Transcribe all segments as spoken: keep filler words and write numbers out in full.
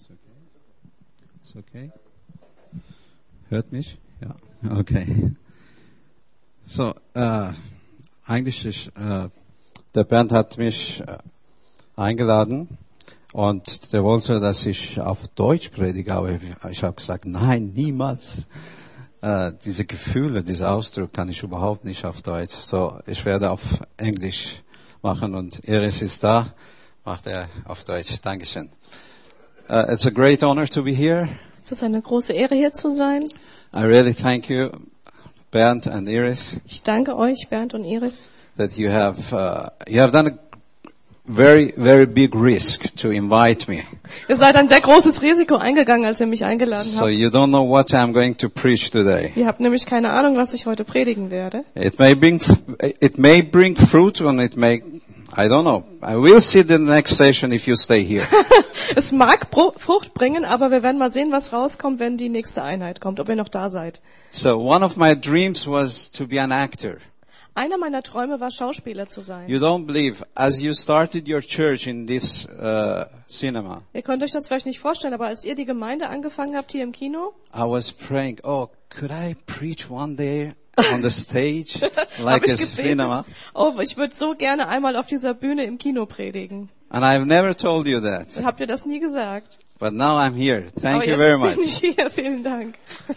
Ist okay? Ist okay? Hört mich? Ja, okay. So, äh, eigentlich ist, äh, der Bernd hat mich äh, eingeladen und der wollte, dass ich auf Deutsch predige, aber ich habe gesagt, nein, niemals. Äh, diese Gefühle, dieser Ausdruck kann ich überhaupt nicht auf Deutsch. So, ich werde auf Englisch machen und Iris ist da, macht er auf Deutsch. Dankeschön. Uh, it's a great honor to be here. Es ist eine große Ehre, hier zu sein. I really thank you, Bernd and Iris, Ich danke euch, Bernd und Iris, that you have uh, you have done a very very big risk to invite me. ihr seid ein sehr großes Risiko eingegangen, als ihr mich eingeladen So habt. you don't know what I'm going to preach today. Ihr habt nämlich keine Ahnung, was ich heute predigen werde. It may bring it may bring fruit and it may I don't know. I will see the next session if you stay here. Es mag Bro- Frucht bringen, aber wir werden mal sehen, was rauskommt, wenn die nächste Einheit kommt, ob ihr noch da seid. So one of my dreams was to be an actor. Einer meiner Träume war, Schauspieler zu sein. You don't believe, as you started your church in this uh, cinema, Ihr könnt euch das vielleicht nicht vorstellen, aber als ihr die Gemeinde angefangen habt hier im Kino, I was praying, oh, could I preach one day on the stage habe like a ich cinema? gebetet, oh, ich würde so gerne einmal auf dieser Bühne im Kino predigen. And I've never told you that, Habt ihr das nie gesagt? but now I'm here. Thank aber you jetzt very bin much. ich hier. Vielen Dank.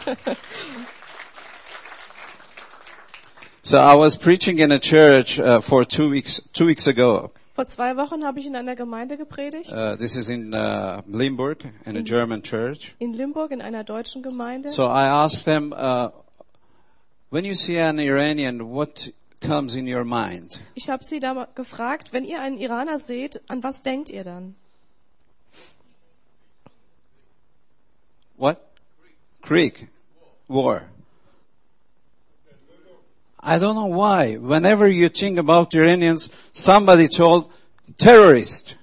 So I was preaching in a church uh, for two weeks, two weeks ago. Vor zwei Wochen habe ich in einer Gemeinde gepredigt, Uh, this is in uh, Limburg, in a German church. in Limburg, in einer deutschen Gemeinde. So I asked them, uh, when you see an Iranian, what comes in your mind? Ich habe sie da mal gefragt, wenn ihr einen Iraner seht, an was denkt ihr dann? What? Krieg. War. I don't know why. Whenever you think about Iranians, somebody told terrorist.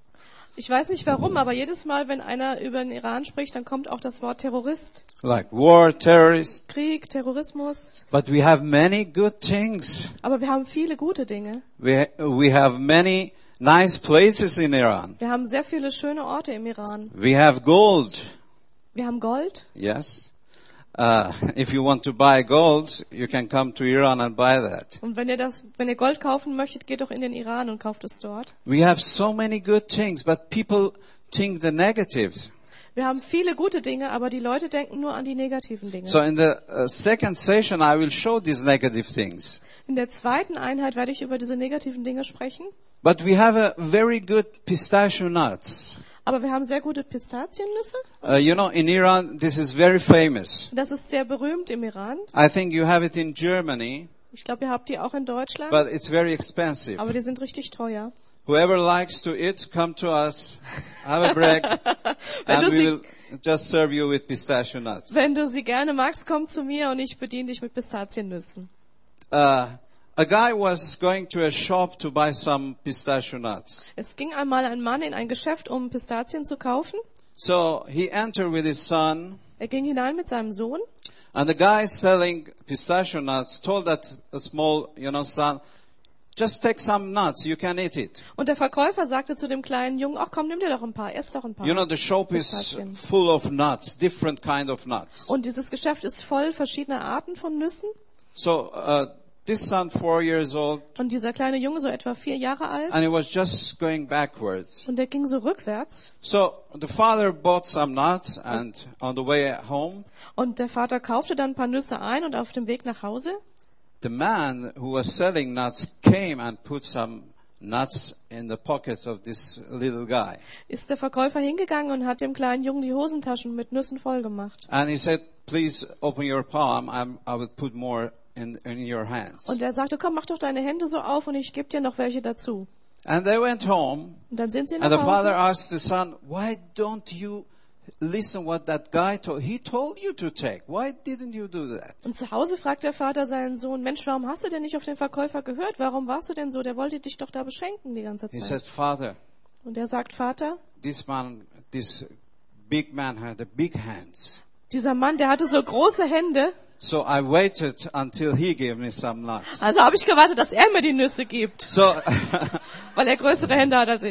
Ich weiß nicht warum, aber jedes Mal, wenn einer über den Iran spricht, dann kommt auch das Wort Terrorist. Like war, terrorist. Krieg, Terrorismus. But we have many good things. Aber wir haben viele gute Dinge. We, we have many nice places in Iran. Wir haben sehr viele schöne Orte im Iran. We have gold. Wir haben Gold. Yes. Uh, if you want to buy gold, you can come to Iran and buy that. Und wenn ihr das, wenn ihr Gold kaufen möchtet, geht doch in den Iran und kauft es dort. We have so many good things, but people think the negatives. Wir haben viele gute Dinge, aber die Leute denken nur an die negativen Dinge. So in the uh, second session, I will show these negative things. In der zweiten Einheit werde ich über diese negativen Dinge sprechen. But we have a very good pistachio nuts. Aber wir haben sehr gute Pistaziennüsse. Uh, you know, in Iran, this is very famous. Das ist sehr berühmt im Iran. I think you have it in Germany, Ich glaube, ihr habt die auch in Deutschland. but it's very expensive. Aber die sind richtig teuer. Whoever likes to eat, come to us, have a break, Wenn and du we sie- will just serve you with pistachio nuts. Wenn du sie gerne magst, komm zu mir und ich bediene dich mit Pistaziennüssen. Uh, a guy was going to a shop to buy some pistachio nuts. Es ging einmal ein Mann in ein Geschäft, um Pistazien zu kaufen. So he entered with his son, Er ging hinein mit seinem Sohn. and the guy selling pistachio nuts told that a small, you know, son, just take some nuts, you can eat it. Und der Verkäufer sagte zu dem kleinen Jungen, ach komm, nimm dir doch ein paar, ess doch ein paar. You know, the shop is Pistazien. full of nuts, different kind of nuts. Und dieses Geschäft ist voll verschiedener Arten von Nüssen. So uh, this son, four years old, Und dieser kleine Junge, so etwa vier Jahre alt, and he was just going backwards. und der ging so rückwärts. So the father bought some nuts, and on the way home, Und der Vater kaufte dann ein paar Nüsse ein und auf dem Weg nach Hause the man who was selling nuts came and put some nuts in the pockets of this little guy. ist der Verkäufer hingegangen und hat dem kleinen Jungen die Hosentaschen mit Nüssen voll gemacht. And he said, please open your palm, I'm, I will put more in, in your hands. Und er sagte, komm, mach doch deine Hände so auf und ich gebe dir noch welche dazu. And they went home, Und dann sind sie and nach the father Hause. asked the son, why don't you listen what that guy told? He told you to take. Why didn't you do that? Und zu Hause fragt der Vater seinen Sohn, Mensch, warum hast du denn nicht auf den Verkäufer gehört? Warum warst du denn so? Der wollte dich doch da beschenken die ganze He Zeit. said, Father, Und er sagt, Vater, this man, this big man had the big hands. dieser Mann, der hatte so große Hände. So I waited until he gave me some nuts. Also habe ich gewartet, dass er mir die Nüsse gibt, So, weil er größere Hände hat als ich.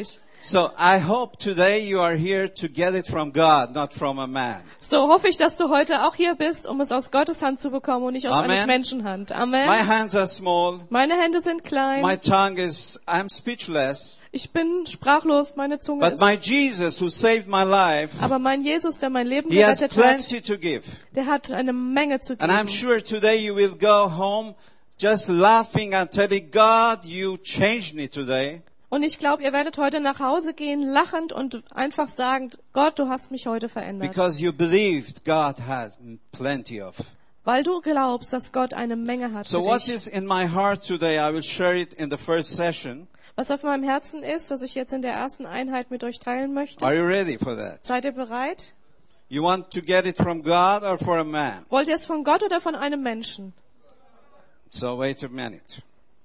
So I hope today you are here to get it from God, not from a man. So hoffe ich, dass du heute auch hier bist, um es aus Gottes Hand zu bekommen und nicht aus Amen. eines Menschenhand. Amen. My hands are small. Meine Hände sind klein. My tongue is, I'm speechless. Ich bin sprachlos. Meine Zunge But ist... my Jesus who saved my life, Aber mein Jesus, der mein Leben he has gerettet hat, plenty to give. der hat eine Menge zu And I'm geben. sure today you will go home just laughing and telling God, you changed me today. Und ich glaube, ihr werdet heute nach Hause gehen, lachend und einfach sagen, Gott, du hast mich heute verändert. Because you believed God had plenty of. Weil du glaubst, dass Gott eine Menge hat So für what dich. is in my heart today, I will share it in the first session. Was auf meinem Herzen ist, das ich jetzt in der ersten Einheit mit euch teilen möchte. Are you ready for that? Seid ihr bereit? You want to get it from God or for a man? Wollt ihr es von Gott oder von einem Menschen? So wait a minute.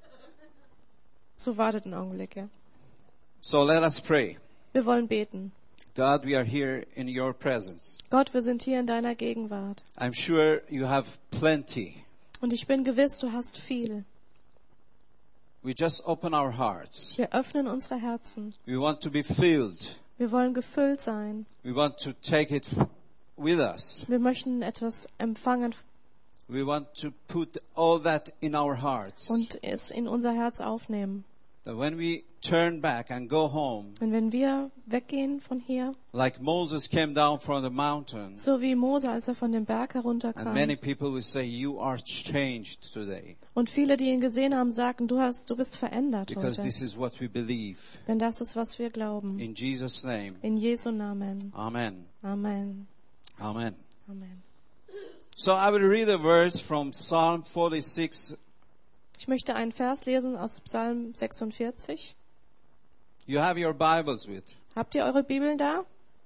So wartet einen Augenblick, ja. So let us pray. Wir wollen beten. God, we are here in your presence. Gott, wir sind hier in deiner Gegenwart. I'm sure you have plenty. Und ich bin gewiss, du hast viel. We just open our hearts. Wir öffnen unsere Herzen. We want to be filled. Wir wollen gefüllt sein. We want to take it f- with us. Wir möchten etwas empfangen We want to put all that in our hearts. und es in unser Herz aufnehmen. That when we turn back and go home, Und wenn wir weggehen von hier, like Moses came down from the mountain, so wie Mose, als er von dem Berg and herunterkam, many people will say, you are changed today. und viele, die ihn gesehen haben, sagten, du hast, du bist verändert Because heute. this is what we believe. Denn das ist, was wir glauben. In Jesus' name. In Jesu Namen. Amen. Amen. Amen. Amen. So I will read a verse from Psalm forty-six. Ich möchte einen Vers lesen aus Psalm sechsundvierzig. You have your Bibles with. Habt ihr eure Bibeln da?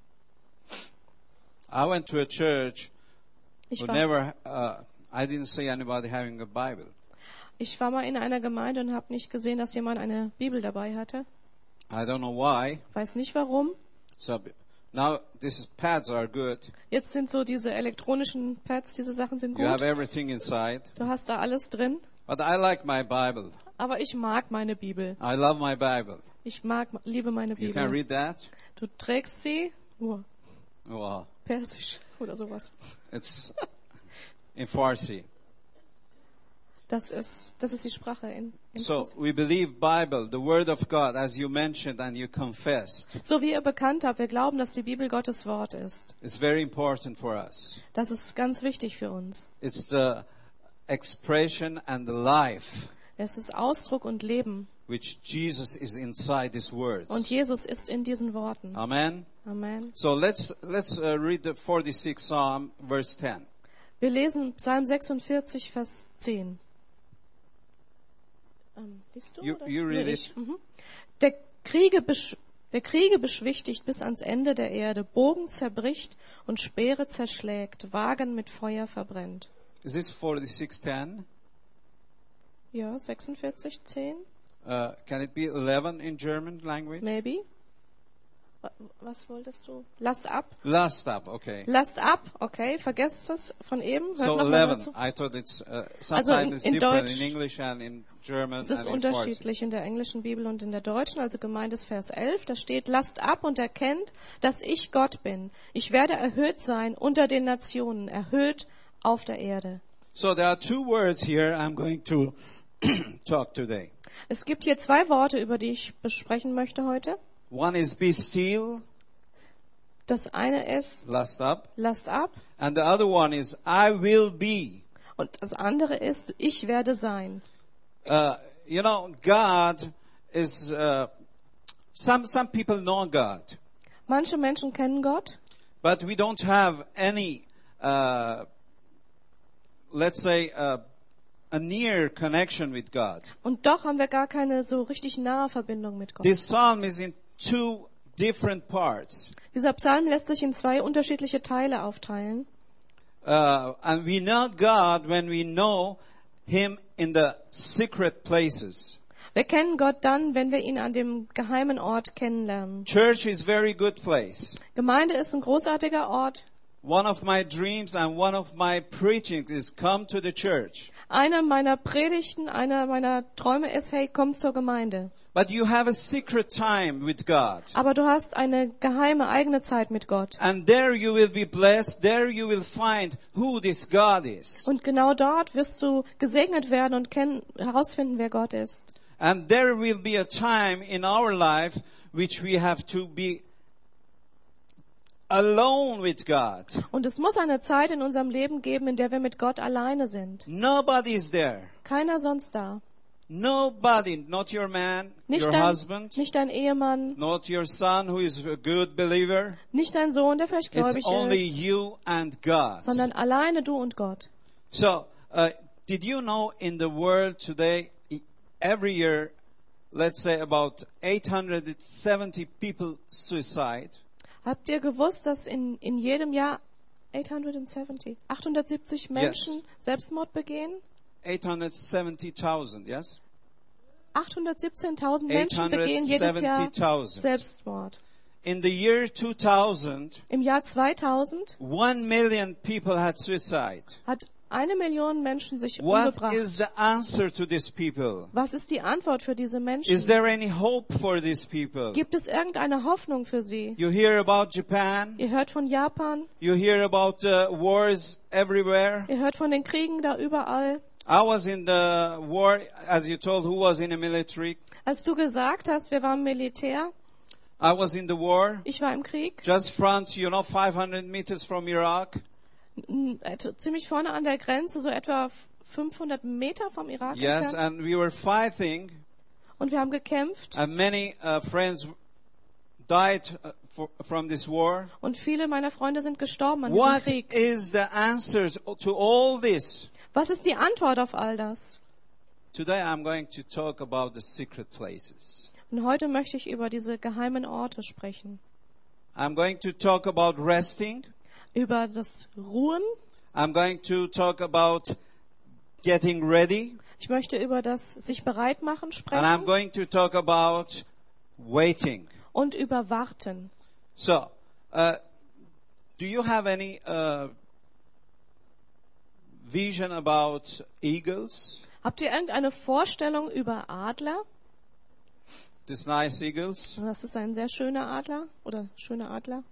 I went to a church Ich who war, never, uh, I didn't see anybody having a Bible. ich war mal in einer Gemeinde und habe nicht gesehen, dass jemand eine Bibel dabei hatte. I don't know why. Weiß nicht warum. So now these pads are good. Jetzt sind so diese elektronischen Pads, diese Sachen sind You have gut. everything inside. Du hast da alles drin. But I like my Bible. Aber ich mag meine Bibel. I love my Bible. Ich mag, liebe meine You can Bibel. read that? Du trägst sie, oh, Wow. Persisch oder sowas. It's in Farsi. Das ist, das ist die Sprache in, in So we believe Bible, the Word of God, as you mentioned and you confessed. So wie ihr bekannt habt, wir glauben, dass die Bibel Gottes Wort ist. It's very important for us. Das ist ganz wichtig für uns. It's the expression and the life Es ist Ausdruck und Leben. which Jesus is inside these words. Und Jesus ist in diesen Worten. Amen. Amen. So let's let's uh, read the forty-sixth Psalm, verse ten. Wir lesen Psalm sechsundvierzig, Vers zehn. Ähm, liest du? You- oder? you read Nee, it. ich. Mhm. Der Kriege, besch der Kriege beschwichtigt bis ans Ende der Erde, Bogen zerbricht und Speere zerschlägt, Wagen mit Feuer verbrennt. Is this forty-six ten? Ja, sechsundvierzig, zehn, Uh, can it be eleven in German language? maybe. Wa- Was wolltest du? Lasst ab. Last up, okay. Lasst ab, okay, vergesst es von eben. Hört So noch mal eleven. dazu. I thought it's uh, Also sometimes in- it's in different Deutsch- in English and in German Es ist and in Farsi. unterschiedlich in der englischen Bibel und in der deutschen, also gemeint ist Vers elf, da steht, lasst ab und erkennt, dass ich Gott bin. Ich werde erhöht sein unter den Nationen, erhöht auf der Erde. So there are two words here I'm going to talk today. Es gibt hier zwei Worte, über die ich besprechen möchte heute. One is be still, Das eine ist, last up, lasst ab, and the other one is I will be. und das andere ist, ich werde sein. Uh, you know, God is, uh, some, some people know God, Manche Menschen kennen Gott, but we don't have any, uh, let's say, uh, a near connection with God. und doch haben wir gar keine so richtig nahe Verbindung mit Gott. This psalm is in two different parts. Dieser Psalm lässt sich in zwei unterschiedliche Teile aufteilen. Uh, and we know God when we know Him in the secret places. Wir kennen Gott dann, wenn wir ihn an dem geheimen Ort kennenlernen. Church is very good place. Gemeinde ist ein großartiger Ort. One of my dreams and one of my preachings is come to the church. Einer meiner Predigten, einer meiner Träume ist, hey, komm zur Gemeinde. But you have a secret time with God. Aber du hast eine geheime eigene Zeit mit Gott. And there you will be blessed. There you will find who this God is. Und genau dort wirst du gesegnet werden und kennen, herausfinden, wer Gott ist. And there will be a time in our life which we have to be alone with God. Und es muss eine Zeit in unserem Leben geben, in der wir mit Gott alleine sind. Nobody is there. Keiner sonst da. Nobody, not your man, Nicht your dein, husband, nicht dein Ehemann, not your son who is a good believer. nicht dein Sohn, der vielleicht It's gläubig only ist, you and God. sondern alleine du und Gott. So, uh, did you know in the world today, every year, let's say about eight hundred seventy people suicide? Habt ihr gewusst, dass in, in jedem Jahr achthundertsiebzig, achthundertsiebzig Menschen Yes. Selbstmord begehen? eight hundred seventy thousand, yes? achthundertsiebzehntausend Menschen begehen jedes Jahr eight hundred seventy thousand. Selbstmord. In the year two thousand, Im Jahr zweitausend one million people had suicide. hat eine Million Menschen sich What umgebracht. is the answer to these people? Was ist die Antwort für diese Is Menschen? there any hope for these people? Gibt es irgendeine Hoffnung für sie? You hear about Japan. Ihr hört von Japan, You hear about uh, wars everywhere. ihr hört von den Kriegen da überall. I was in the war, as you told, who was in the military? Als du gesagt hast, wir waren Militär, I was in the war, ich war im Krieg, just front, you know, five hundred meters from Iraq. n- äh, ziemlich vorne an der Grenze, so etwa fünfhundert Meter vom Irak Yes, entfernt. and we were fighting, Und wir haben gekämpft and many uh, friends died uh, for, from this war. und viele meiner Freunde sind gestorben an diesem What Krieg. is the answer to all this? Was ist die Antwort auf all das? Today I'm going to talk about the secret places. Und heute möchte ich über diese geheimen Orte sprechen. I'm going to talk about resting. Über das Ruhen. I'm going to talk about getting ready. Ich möchte über das sich bereit machen And I'm sprechen going to talk about waiting. und über Warten. So, uh, do you have any uh, vision about eagles? Habt ihr irgendeine Vorstellung über Adler? These nice eagles. Das ist ein sehr schöner Adler oder schöner Adler.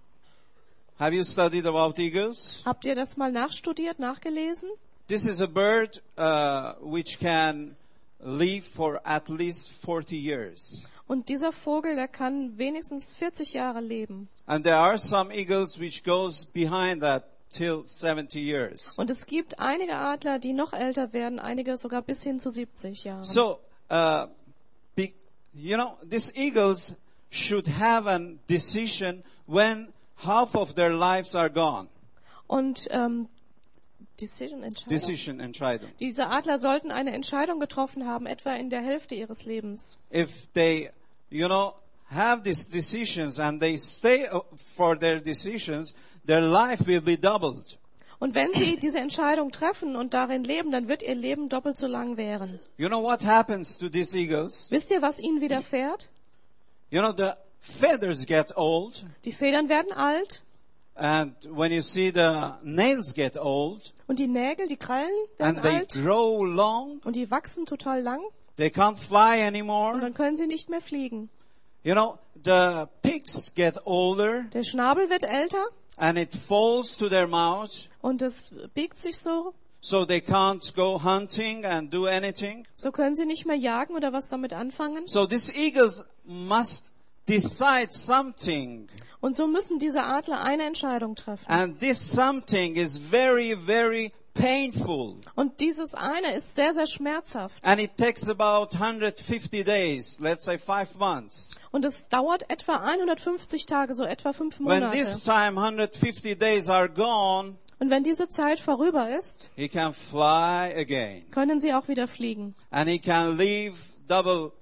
Have you studied about eagles? Habt ihr das mal nachstudiert, nachgelesen? This is a bird uh, which can live for at least forty years. Und dieser Vogel, der kann wenigstens vierzig Jahre leben. And there are some eagles which goes behind that till seventy years. Und es gibt einige Adler, die noch älter werden, einige sogar bis hin zu siebzig Jahren. So, uh, be, you know, these eagles should have a decision when half of their lives are gone. Und ähm, Decision, Entscheidung. Decision Entscheidung. Diese Adler sollten eine Entscheidung getroffen haben, etwa in der Hälfte ihres Lebens. If they, you know, have these decisions and they stay for their decisions, their life will be doubled. Und wenn sie diese Entscheidung treffen und darin leben, dann wird ihr Leben doppelt so lang währen. You know what happens to these eagles? Wisst ihr, was ihnen widerfährt? You know, the feathers get old, Die Federn werden alt and when you see the nails get old, und die Nägel, die Krallen werden and they alt grow long, und die wachsen total lang they can't fly und anymore. dann können sie nicht mehr fliegen. You know, the pigs get older, Der Schnabel wird älter and it falls to their mouth, und es biegt sich so, so they can't go hunting and do anything. so können sie nicht mehr jagen oder was damit anfangen. So these eagles must decide something. Und so müssen diese Adler eine Entscheidung treffen. And this something is very, very painful. Und dieses eine ist sehr, sehr schmerzhaft. And it takes about one hundred fifty days, let's say five months. Und es dauert etwa hundertfünfzig Tage, so etwa fünf When Monate. this time one hundred fifty days are gone, Und wenn diese Zeit vorüber ist, he can fly again. können sie auch wieder fliegen. And he can live double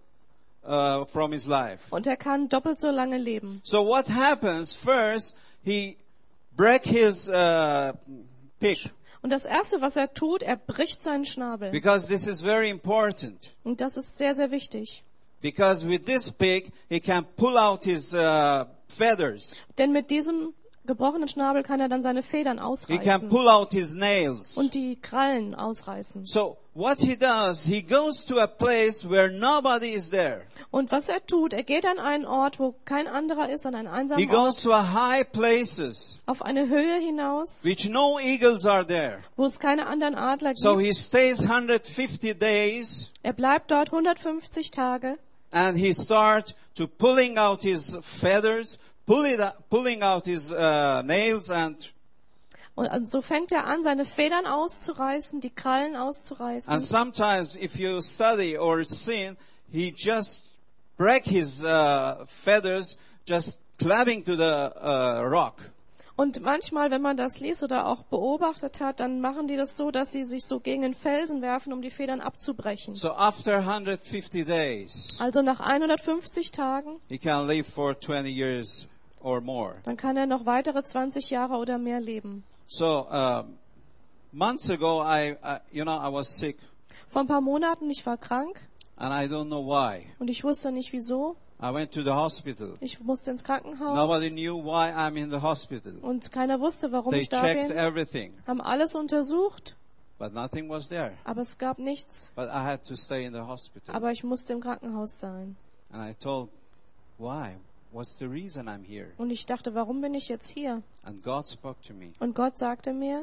uh, from his life. Und er kann doppelt so lange leben. So what happens? First, he break his uh, pick. Und das Erste, was er tut, er bricht seinen Schnabel. Because this is very important. Und das ist sehr, sehr wichtig. Because with this pick, he can pull out his uh, feathers. Denn mit diesem gebrochenen Schnabel kann er dann seine Federn He can ausreißen pull out his nails. und die Krallen ausreißen. So what he does, he goes to a place where nobody is there. Und was er tut, er geht an einen Ort, wo kein anderer ist, an einen He einsamen goes Ort, to a high places auf eine Höhe hinaus, which no eagles are there. wo es keine anderen Adler So he gibt. stays one hundred fifty days Er bleibt dort hundertfünfzig Tage and he start to pulling out his feathers, pull it, pulling out his uh, nails and und so fängt er an, seine Federn auszureißen, die Krallen and auszureißen. sometimes if you study or see, he just break his uh, feathers just clapping to the uh, rock. Und manchmal, wenn man das liest oder auch beobachtet hat, dann machen die das so, dass sie sich so gegen den Felsen werfen, um die Federn abzubrechen. So after one hundred fifty days, Also nach hundertfünfzig Tagen, he can live for twenty years or more. dann kann er noch weitere zwanzig Jahre oder mehr leben. So um, months ago, I, I, you know, I was sick, Vor ein paar Monaten, ich war krank and I don't know why. und ich wusste nicht wieso. I went to the hospital. Ich musste ins Krankenhaus Nobody knew why I'm in the hospital. und keiner wusste, warum They ich da checked bin. everything, Haben alles untersucht, but nothing was there. aber es gab nichts. But I had to stay in the hospital. Aber ich musste im Krankenhaus sein. And I told, why? What's the reason I'm here? Und ich dachte, warum bin ich jetzt hier? And God spoke to me. Und Gott sagte mir,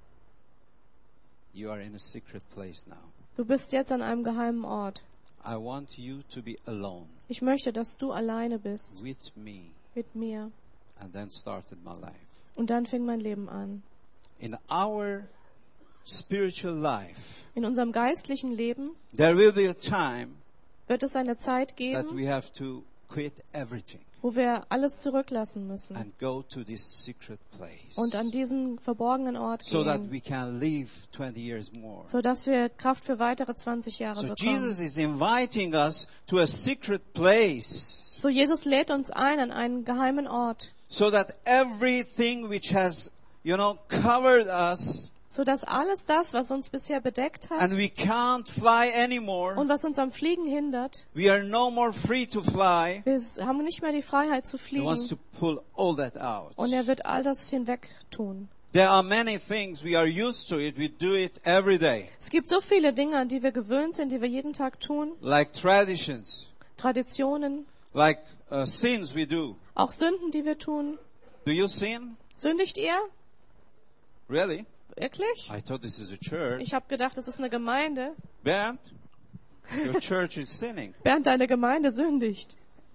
You are in a secret place now. du bist jetzt an einem geheimen Ort. I want you to be alone Ich möchte, dass du alleine bist with me. mit mir. And then started my life. Und dann fing mein Leben an. In our spiritual life, In unserem geistlichen Leben there will be a time wird es eine Zeit that geben, we have to quit everything wo wir alles zurücklassen müssen and go to this secret place und an diesen verborgenen Ort so that gehen, we can live twenty years more. sodass wir Kraft für weitere zwanzig Jahre So bekommen. Jesus is inviting us to a secret place So Jesus lädt uns ein an einen geheimen Ort, so that everything which has, you know, covered us sodass alles das, was uns bisher bedeckt hat and we can't fly anymore, und was uns am Fliegen hindert, we are no more free to fly. wir haben nicht mehr die Freiheit zu He wants to fliegen. pull all that out. Und er wird all das hinweg tun. There are many things we are used to it. We do it every day, Es gibt so viele Dinge, an die wir gewöhnt sind, die wir jeden Tag tun. like traditions, Traditionen, like uh, sins we do. auch Sünden, die wir tun. Do you sin? Sündigt ihr? Really? Wirklich? I thought this is a church. Ich habe gedacht, das ist eine Gemeinde. Bernd, your church is sinning. Bernd, deine Gemeinde sündigt.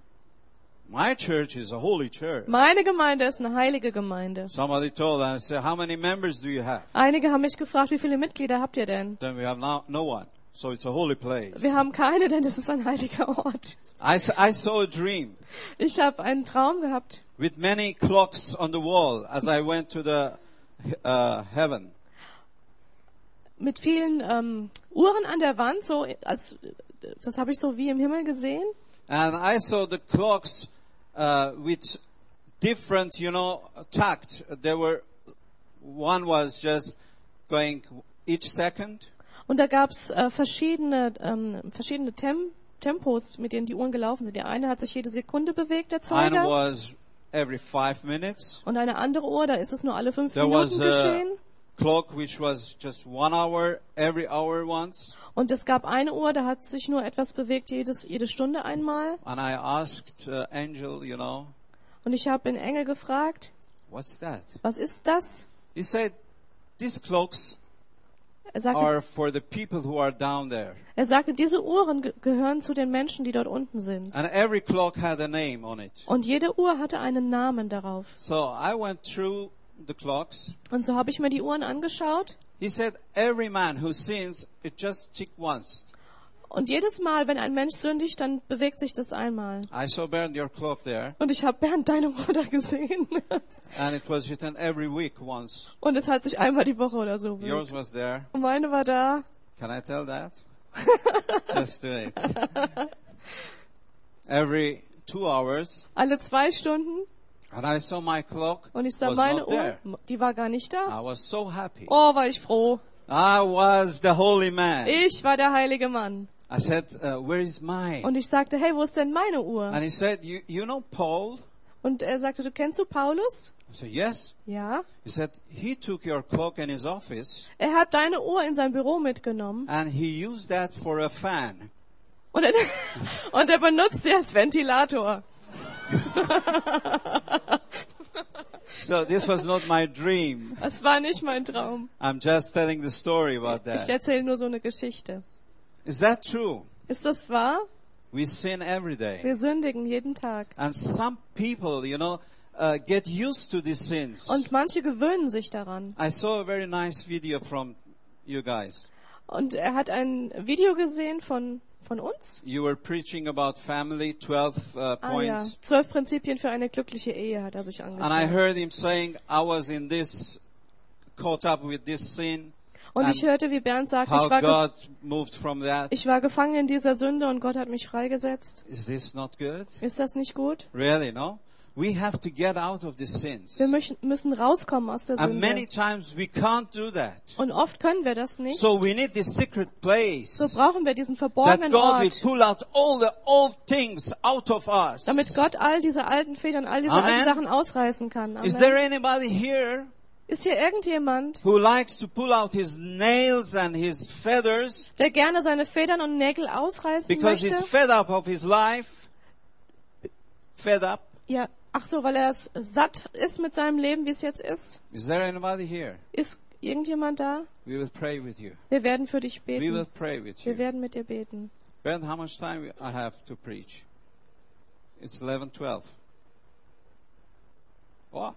My church is a holy church. Meine Gemeinde ist eine heilige Gemeinde. Somebody told us, I said, how many members do you have? Einige haben mich gefragt, wie viele Mitglieder habt ihr denn? Then we have no, no one. So it's a holy place. Wir haben keine, denn es ist ein heiliger Ort. I, s- I saw a dream Ich habe einen Traum gehabt with many clocks on the wall as I went to the uh, heaven. mit vielen ähm, Uhren an der Wand, so als das habe ich so wie im Himmel gesehen. And I saw the clocks uh, with different, you know, tact. There were, one was just going each second. Und da gab's äh, verschiedene ähm, verschiedene Tem Tempos, mit denen die Uhren gelaufen sind. Die eine hat sich jede Sekunde bewegt, der One Zeiger. was every five minutes. Und eine andere Uhr, da ist es nur alle fünf There Minuten was a geschehen. clock which was just one hour, every hour once. Und es gab eine Uhr, da hat sich nur etwas bewegt, jedes, jede Stunde einmal. And I asked uh, Angel, you know, Und ich habe den Engel gefragt, what's that? was ist das? He said, these clocks Er sagte, are for the people who are down there. er sagte, diese Uhren ge gehören zu den Menschen, die dort unten sind. And every clock had a name on it. Und jede Uhr hatte einen Namen darauf. So I went through the clocks. Und so habe ich mir die Uhren angeschaut. He said, every man who sins, it just tick once. Und jedes Mal, wenn ein Mensch sündigt, dann bewegt sich das einmal. I saw Bernd, your clock there, Und ich habe Bernd deine Uhr da gesehen. and it was written every week once. Und es hat sich einmal die Woche oder so bewegt. Yours was there. Und meine war da. Can I tell that? Just do it. Every two hours, Alle zwei Stunden. and I saw my clock Und ich sah was meine not Uhr, there. die war gar nicht da. I was so happy. Oh, war ich froh. I was the holy man. Ich war der heilige Mann. I said, uh, where is mine? Und ich sagte, hey, wo ist denn meine Uhr? And he said, you, you know Paul? Und er sagte, du kennst du Paulus? I said, yes. Ja. He said, he took your cloak in his office Er hat deine Uhr in sein Büro mitgenommen and he used that for a fan. und er, und er benutzt sie als Ventilator. So this was not my dream. Das war nicht mein Traum. I'm just telling the story about Ich that. erzähle nur so eine Geschichte. Is that true? Ist das wahr? We sin every day. Wir sündigen jeden Tag. And some people, you know, uh, get used to these sins. Und manche gewöhnen sich daran. I saw a very nice video from you guys. Und er hat ein Video gesehen von, von uns. You were preaching about family, twelve uh, Ah ja, points. zwölf Prinzipien für eine glückliche Ehe hat er sich And I angeschaut. heard him saying, I was in this, caught up with this sin. Und ich and hörte, wie Bernd sagte, how ich war, ge God moved from that. ich war gefangen in dieser Sünde und Gott hat mich freigesetzt. Is this not good? Ist das nicht gut? Really, no? We have to get out of the sins. Wir müssen, müssen rauskommen aus der And many Sünde. times we can't do that. Und oft können wir das nicht. So we need this secret So place brauchen wir diesen that verborgenen God will Ort, pull out all the old things out of us. damit Gott all diese alten Federn, all diese Amen. alten Sachen ausreißen kann. Is there Amen. anybody here Ist hier irgendjemand, who likes to pull out his nails and his feathers der gerne seine Federn und Nägel ausreißen because he's möchte? fed up of his life? Fed up? Ja, ach so, weil er es satt ist mit seinem Leben, wie es jetzt ist. Is there anybody here? Ist irgendjemand da? We will pray with you. Wir werden für dich We will beten. pray with Wir you. werden mit dir beten. Bernd, how much time I have to preach? It's eleven twelve. What?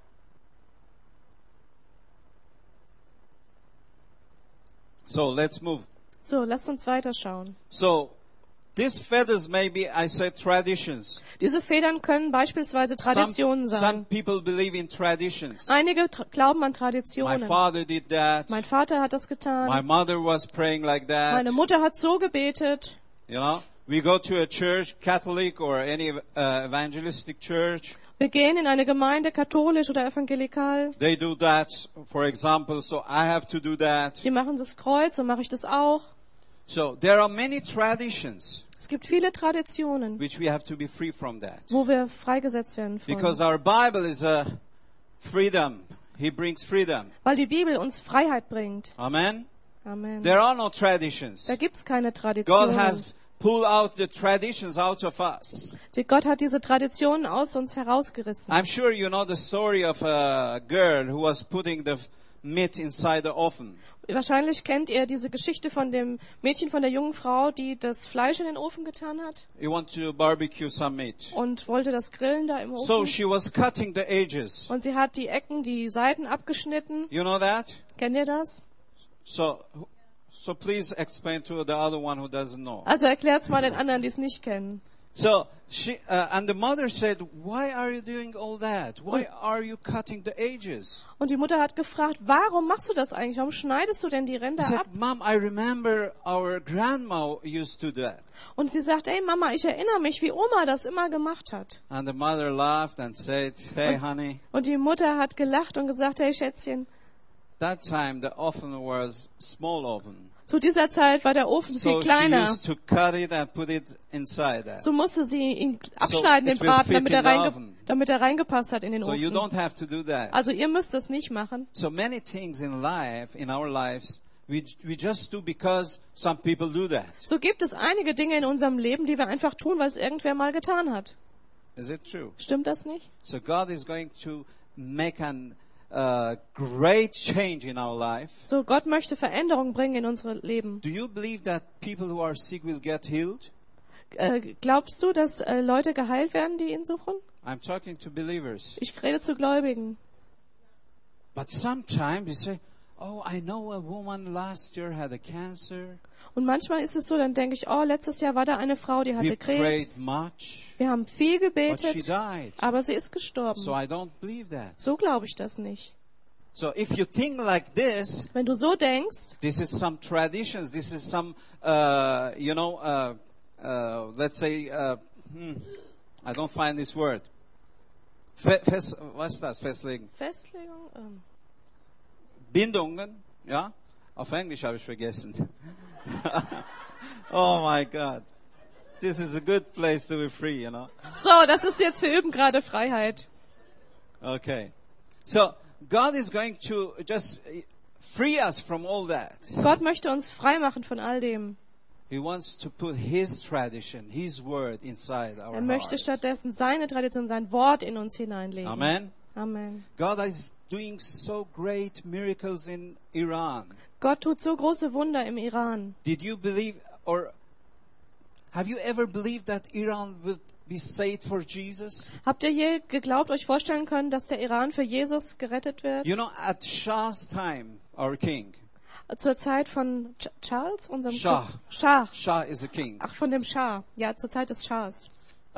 So let's move. So, lasst uns weiterschauen. So these feathers may be, I said, traditions. Diese Federn können beispielsweise Traditionen some, some sein. people believe in traditions. Einige tra- glauben an My Traditionen. father did that. Mein Vater hat das My getan. mother was praying like that. Meine Mutter hat so gebetet. You know, we go to a church, Catholic or any uh, evangelistic church. Wir gehen in eine Gemeinde, katholisch oder evangelikal. They do that, for example, so I have to do that. Die machen das Kreuz, so mache ich das auch. So there are many traditions Es gibt viele Traditionen, which we have to be free from that. wo wir freigesetzt werden Because von. our Bible is a freedom. He brings freedom. Weil die Bibel uns Freiheit bringt. Amen. Amen. There are no traditions. Da gibt's keine God Traditionen. has pulled out the traditions out of us. Die Gott hat diese Traditionen aus uns herausgerissen. I'm sure you know the story of a girl who was putting the meat inside the oven. Wahrscheinlich kennt ihr diese Geschichte von dem Mädchen, von der jungen Frau, die das Fleisch in den Ofen getan hat You want to barbecue some meat. und wollte das grillen da im So Ofen. she was cutting the edges. Und sie hat die Ecken, die Seiten abgeschnitten. You know that? Kennt ihr das? So, so please explain to the other one who doesn't know. Also erklärt's mal den anderen, die es nicht kennen. So she uh, and the mother said, "Why are you doing all that? Why are you cutting the edges?" Und die Mutter hat gefragt, warum machst du das eigentlich? Warum schneidest du denn die He Ränder said, ab? "Mom, I remember our grandma used to do that." Und sie sagt, ey Mama, ich erinnere mich, wie Oma das immer gemacht hat. And the mother laughed and said, "Hey, honey, Und die Mutter hat gelacht und gesagt, hey Schätzchen, that time the oven was small oven, zu dieser Zeit war der Ofen so viel she kleiner. used to cut it and put it inside that. So musste sie ihn abschneiden, it den will Braten, fit damit er, in the reinge oven. damit er reingepasst hat in den So you Ofen. don't have to do that. Also ihr müsst das nicht machen. So many things in life, in our lives, we we just do because some people do that. So gibt es einige Dinge in unserem Leben, die wir einfach tun, weil es irgendwer mal getan hat. Is it true? Stimmt das nicht? So God is going to make an uh, great change in our life. So Gott möchte Veränderung bringen in unsere Leben. Do you believe that people who are sick will get healed? Äh, glaubst du, dass äh, Leute geheilt werden, die ihn suchen? I'm talking to believers. Ich rede zu Gläubigen. But sometimes you say, "Oh, I know a woman last year had a cancer. Und manchmal ist es so, dann denke ich, oh, letztes Jahr war da eine Frau, die We hatte prayed Krebs. much, Wir haben viel but she gebetet, died." aber sie ist gestorben. So I don't believe that. So glaube ich das nicht. So if you think like this, Wenn du so denkst, this is some traditions. This is some, uh, you know, uh, uh, let's say, uh, hmm, I don't find this word. Fe fest, was ist das? Festlegen. Festlegung, ähm, Bindungen, ja? Auf Englisch habe ich vergessen. Oh my God. This is a good place to be free, you know. so, das ist jetzt, wir üben gerade Freiheit. Okay. So God is going to just free us from all that. Gott möchte uns frei machen von all dem. He wants to put His tradition, His word inside our Er möchte heart. stattdessen seine Tradition, sein Wort in uns hineinlegen. Amen. Amen. God is doing so great miracles in Iran. Gott tut so große Wunder im Iran. Did you believe, or have you ever believed that Iran will be saved for Jesus? Habt ihr je geglaubt, euch vorstellen können, dass der Iran für Jesus gerettet wird? You know, at Shah's time, our king, Zur Zeit von Ch- Charles, unserem Schah. Ko- Schah. Shah is a king. Ach, von dem Schah. Ja, zur Zeit des Schahs.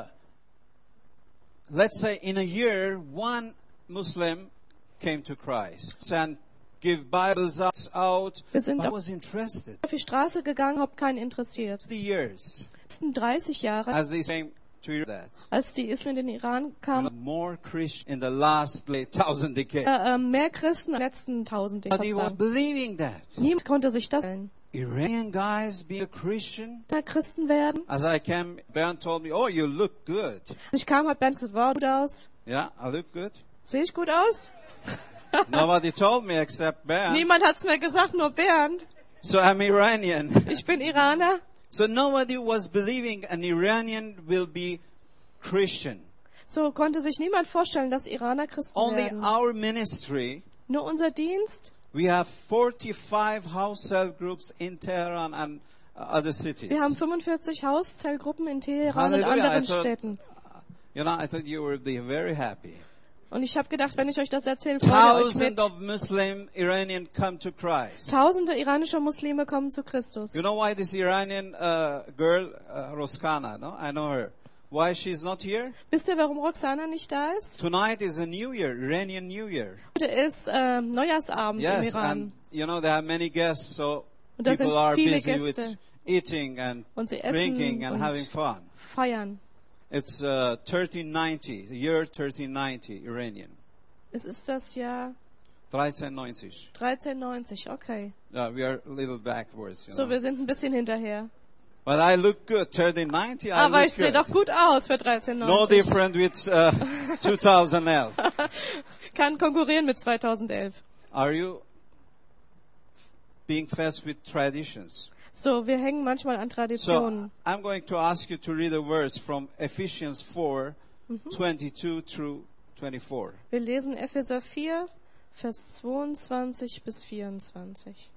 Let's say in a year, one Muslim came to Christ and give Bibles out. Wir sind I auf was interested. die Straße gegangen, hab keinen interessiert. The years Die letzten dreißig Jahre, as they came to that. als die Islam in den Iran kam, More Christian in the last like, thousand decades. äh, äh, mehr Christen in den letzten tausend But he was Jahren. believing that. Niemand konnte sich das stellen. Iranian guys be a Christian. Christen werden. As I came, Bernd told me, "Oh, you look good." Als ich kam, hat Bernd gesagt, wow, gut aus. Yeah, I look good. Sehe ich gut aus? Nobody told me except Bernd. Niemand hat's mir gesagt, nur Bernd. So I'm Iranian. Ich bin Iraner. So nobody was believing an Iranian will be Christian. So konnte sich niemand vorstellen, dass Iraner Christen Only werden. our ministry, Nur unser Dienst. we have forty-five house cell groups in Tehran and uh, other cities. Wir haben fünfundvierzig Hauszellgruppen in Teheran und Halleluja, anderen I thought- Städten. You know, I thought you would be very happy. Und ich habe gedacht, wenn ich euch das erzähle, freut ihr euch mit. Thousands of Muslim Iranian come to Christ. Tausende iranischer Muslime kommen zu Christus. You know why this Iranian uh, girl, uh, Roskana, no? I know her. Why she's not here? Wisst ihr, warum Roxana nicht da ist? Tonight is a New Year, Iranian New Year. Heute ist ähm, Neujahrsabend im Yes, Iran. and you know they have many guests, so Und da sind people are viele busy Gäste. with eating and Und sie essen drinking and und having fun. feiern. It's uh, thirteen ninety, the year thirteen ninety, Iranian. Es ist das Jahr thirteen ninety. dreizehnhundertneunzig, okay. Yeah, we are a little backwards, you So, know. wir sind ein bisschen hinterher. But I look good, thirteen ninety, I Aber look ich sehe good. doch gut aus für No dreizehnhundertneunzig. different with uh, twenty eleven. Kann konkurrieren mit zweitausendelf. Are you being faced with traditions? So, wir hängen manchmal an So Traditionen. I'm going to ask you to read a verse from Ephesians four, twenty-two through twenty-four. Wir lesen Epheser vier, Vers zweiundzwanzig bis vierundzwanzig.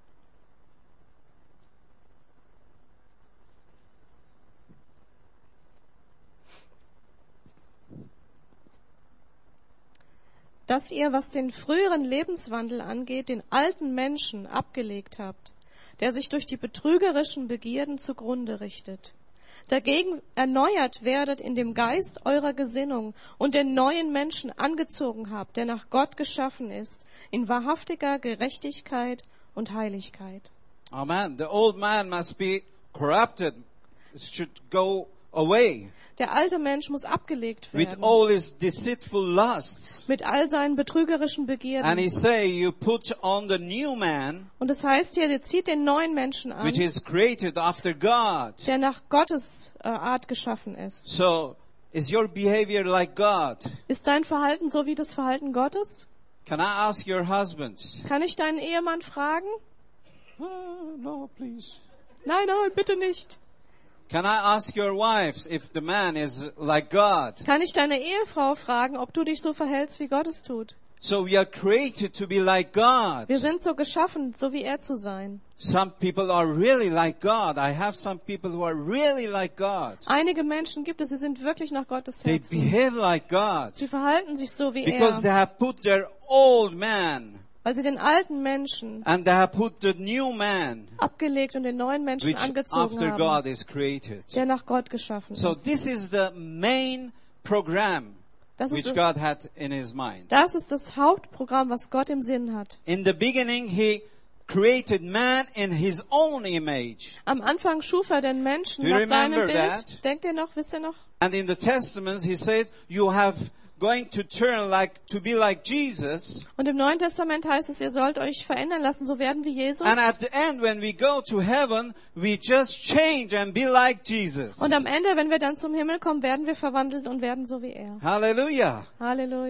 Dass ihr, was den früheren Lebenswandel angeht, den alten Menschen abgelegt habt, der sich durch die betrügerischen Begierden zugrunde richtet. Dagegen erneuert werdet in dem Geist eurer Gesinnung und den neuen Menschen angezogen habt, der nach Gott geschaffen ist, in wahrhaftiger Gerechtigkeit und Heiligkeit. Amen. The old man must be corrupted. It should go away Der alte Mensch muss abgelegt with werden all his deceitful lusts. mit all seinen betrügerischen And he Begierden. say you put on the new man, Und es heißt hier, ihr zieht den neuen Menschen an, which is created after God. der nach Gottes äh, Art geschaffen ist. So is your behavior like God? Ist dein Verhalten so wie das Verhalten Gottes? Can I ask your husbands? Kann ich deinen Ehemann fragen? Oh, no, please. Nein, nein, bitte nicht. Can I ask your wives if the man is like God? Kann ich deine Ehefrau fragen, ob du dich so verhältst, wie Gott es tut? So we are created to be like God. Wir sind so geschaffen, so wie er zu sein. Some people are really like God. I have some people who are really like God. Einige Menschen gibt es, sie sind wirklich nach Gottes They Herzen. behave like God Sie verhalten sich so wie because they er, have put their old man weil sie den alten Menschen and they have put the new man, abgelegt und den neuen Menschen which angezogen after haben, God is created. der nach Gott geschaffen So ist. this is the main program Das which ist, God had in his mind. das ist das Hauptprogramm, was Gott im Sinn hat. In the beginning, he created man in his own image. Am Anfang schuf er den Menschen Do you nach seinem remember Bild. that? Denkt ihr noch, wisst ihr noch? And in the Testaments, he says, you have going to turn like to be like Jesus. Und im Neuen Testament heißt es, ihr sollt euch verändern lassen, so werden wie Jesus. And at the end, when we go to heaven, we just change and be like Jesus. Und am Ende, wenn wir dann zum Himmel kommen, werden wir verwandelt und werden so wie er. Hallelujah. Halleluja.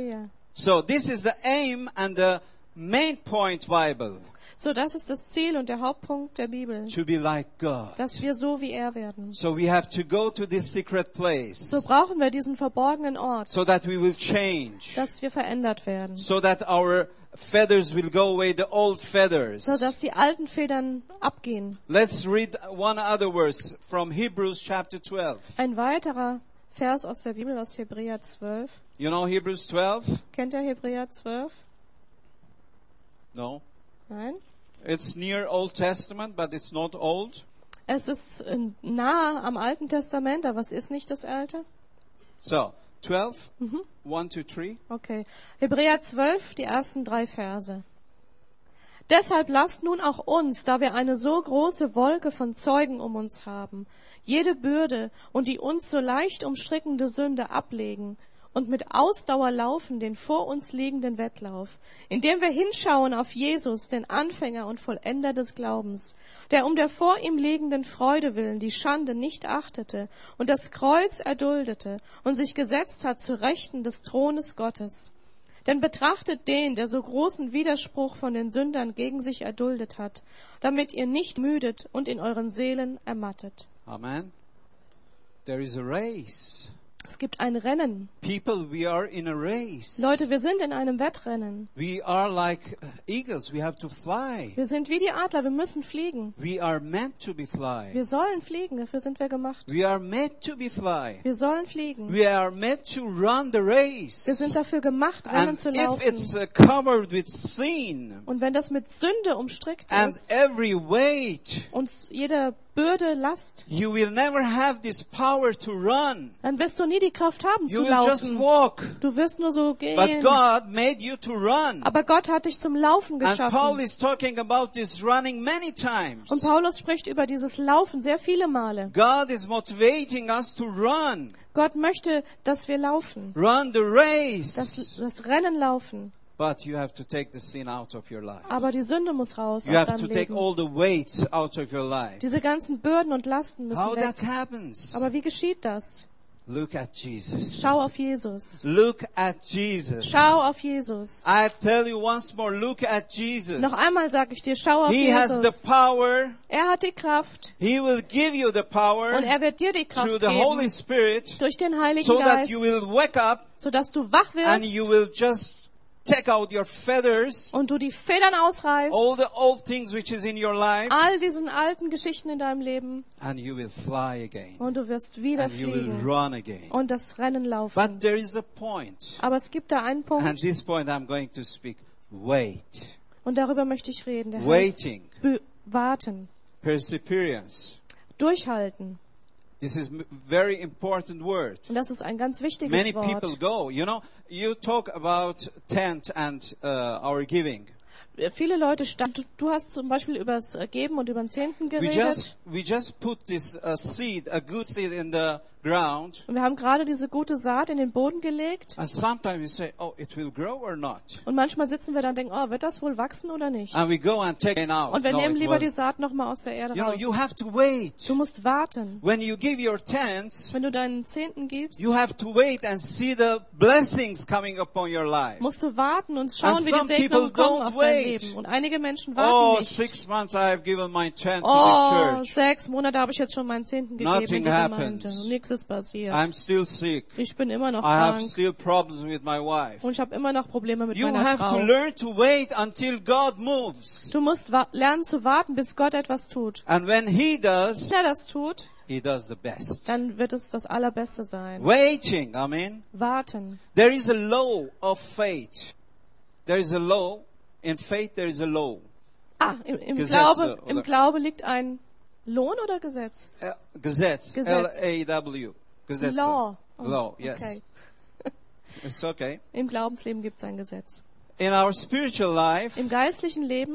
So this is the aim and the main point Bible. So, das ist das Ziel und der Hauptpunkt der Bibel, To be like God. dass wir so wie er werden. So we have to go to this secret place. So brauchen wir diesen verborgenen Ort, So that we will change. dass wir verändert werden, So that our feathers will go away, the old feathers. so dass die alten Federn abgehen. Let's read one other verse from Hebrews chapter twelve. Ein weiterer Vers aus der Bibel, aus Hebräer zwölf. You know Hebrews twelve? Kennt ihr Hebräer zwölf? No. Nein? It's near Old Testament, but it's not old. Es ist äh, nahe am Alten Testament, aber es ist nicht das Alte. So, twelve, one, two, three. Okay. Hebräer zwölf, die ersten drei Verse. Deshalb lasst nun auch uns, da wir eine so große Wolke von Zeugen um uns haben, jede Bürde und die uns so leicht umstrickende Sünde ablegen und mit Ausdauer laufen den vor uns liegenden Wettlauf, indem wir hinschauen auf Jesus, den Anfänger und Vollender des Glaubens, der um der vor ihm liegenden Freude willen die Schande nicht achtete und das Kreuz erduldete und sich gesetzt hat zu Rechten des Thrones Gottes. Denn betrachtet den, der so großen Widerspruch von den Sündern gegen sich erduldet hat, damit ihr nicht müdet und in euren Seelen ermattet. Amen. There is a race. Es gibt ein Rennen. People, we are in a race. Leute, wir sind in einem Wettrennen. We are like eagles. We have to fly. Wir sind wie die Adler, wir müssen fliegen. We are meant to be fly. Wir sollen fliegen, dafür sind wir gemacht. We are made to be fly. Wir sollen fliegen. We are made to run the race. Wir sind dafür gemacht, Rennen And zu if laufen. it's uh, covered with sin Und wenn das mit Sünde umstrickt and ist every weight, und jede Bürde, Last, you will never have this power to run. dann wirst du nie die Kraft haben You zu will just laufen. walk. Du wirst nur so But gehen. God made you to run. Aber Gott hat dich zum Laufen And Paul geschaffen. is talking about this running many times. Und Paulus spricht über dieses Laufen sehr viele Male. God is motivating us to run. Gott möchte, dass wir laufen. Run the race. Das, das Rennen laufen. But you have to take the sin out of your life. Aber die Sünde muss raus You aus have to deinem take Leben. all the weights out of your life. Diese ganzen Bürden und Lasten müssen How weg. that happens? Aber wie geschieht das? Look at Jesus. Schau auf Jesus. Look at Jesus. Schau auf Jesus. I tell you once more, look at Jesus. Noch einmal sage ich dir, schau auf He has the Jesus. power. Er hat die Kraft He will give you the power und er wird dir die through Kraft the Holy geben Spirit durch den Heiligen so that Geist, you will wake up sodass du wach and you wirst will just take out your feathers, und du die Federn ausreißt, all the old things which is in your life, all diesen alten Geschichten in deinem Leben, and you will fly again. und du wirst wieder And you will fliegen run again. und das Rennen laufen. But there is a point. Aber es gibt da einen And Punkt, this point I'm going to speak. Wait. und darüber möchte ich reden. Der heißt Waiting. Be- warten, Perseverance. durchhalten. This is a very important word. Und das ist ein ganz wichtiges Many people Wort. go. You know, you talk about tent and uh, our giving. Viele Leute stand, du, du hast zum Beispiel über das Geben und über den Zehnten We geredet. just we just put this uh, seed, a good seed, in the ground, Und wir haben gerade diese gute Saat in den Boden gelegt. and sometimes we say, "Oh, it will grow or not," Und manchmal sitzen wir da und denken, oh, wird das wohl wachsen oder nicht? and we go and take it out. Und wir No, nehmen it lieber die wasn't. Saat nochmal aus der Erde You know, raus. you have to wait. Du musst warten. When you give your tens, Wenn du deinen Zehnten gibst, you have to wait and see the blessings coming upon your life. musst du warten und schauen, And wie die some Segnungen people kommen don't auf dein wait. Leben. Und einige Menschen Oh, warten nicht. six months I have given my ten to Oh, this church. sechs Monate habe ich jetzt schon meinen Zehnten gegeben Nothing in die Gemeinde. happens. Und nichts ist passiert. I'm still sick. Ich bin immer noch I have krank. still problems with my wife. Und ich habe immer noch Probleme mit You meiner have to Frau. learn to wait until God moves. Du musst wa- lernen zu warten, bis Gott etwas tut. And when He does, Wenn er das tut, He does the best. dann wird es das Allerbeste sein. Waiting, I mean. Warten. There is a law of faith. There is a law. In faith there is a law. Ah, im, im, Gesetze, Glaube, oder? im Glaube liegt ein Lohn oder Gesetz? Uh, Gesetz. Gesetz. L A W. Gesetze. Law. Oh, Law, yes. Okay. It's okay. Im Glaubensleben gibt es ein Gesetz. In our spiritual life, Im geistlichen Leben,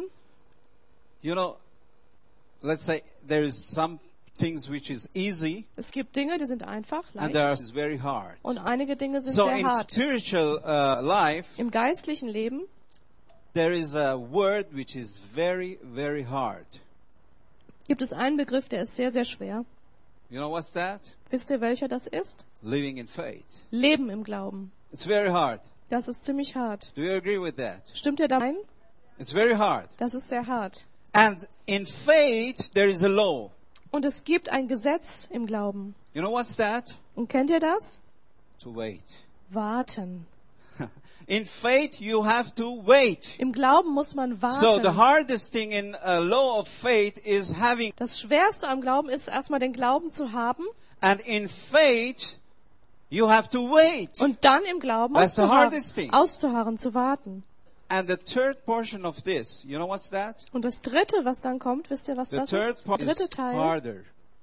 you know, let's say there is some things which is easy es gibt Dinge, die sind einfach, and there leicht. is very hard. Und einige Dinge sind So sehr in hart. spiritual uh, life, Im geistlichen Leben there is a word which is very, very hard. gibt es einen Begriff, der ist sehr, sehr schwer. You know what's that? Wisst ihr, welcher das ist? Living in faith. Leben im Glauben. It's very hard. Das ist ziemlich hart. Do you agree with that? Stimmt ihr da ein? It's very hard. Das ist sehr hart. And in faith, there is a law. Und es gibt ein Gesetz im Glauben. You know what's that? Und kennt ihr das? To wait. Warten. In faith, you have to wait. Im Glauben muss man warten. So the hardest thing in a law of faith is having, Das Schwerste am Glauben ist erstmal den Glauben zu haben and in faith, you have to wait. und dann im Glauben That's the auszuharren, hardest thing. auszuharren, zu warten. And the third portion of this, you know what's that? Und das Dritte, was dann kommt, wisst ihr, was The das third ist? Der part dritte is Teil harder.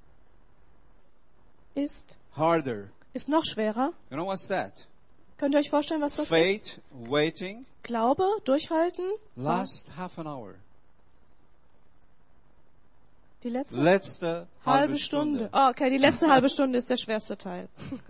ist, Harder. ist noch schwerer. You know what's that? Könnt ihr euch vorstellen, was das ist? Faith, waiting, Glaube, durchhalten. last half an hour. Die letzte Letzte halbe Stunde. Oh, okay, die letzte halbe Stunde ist der schwerste Teil.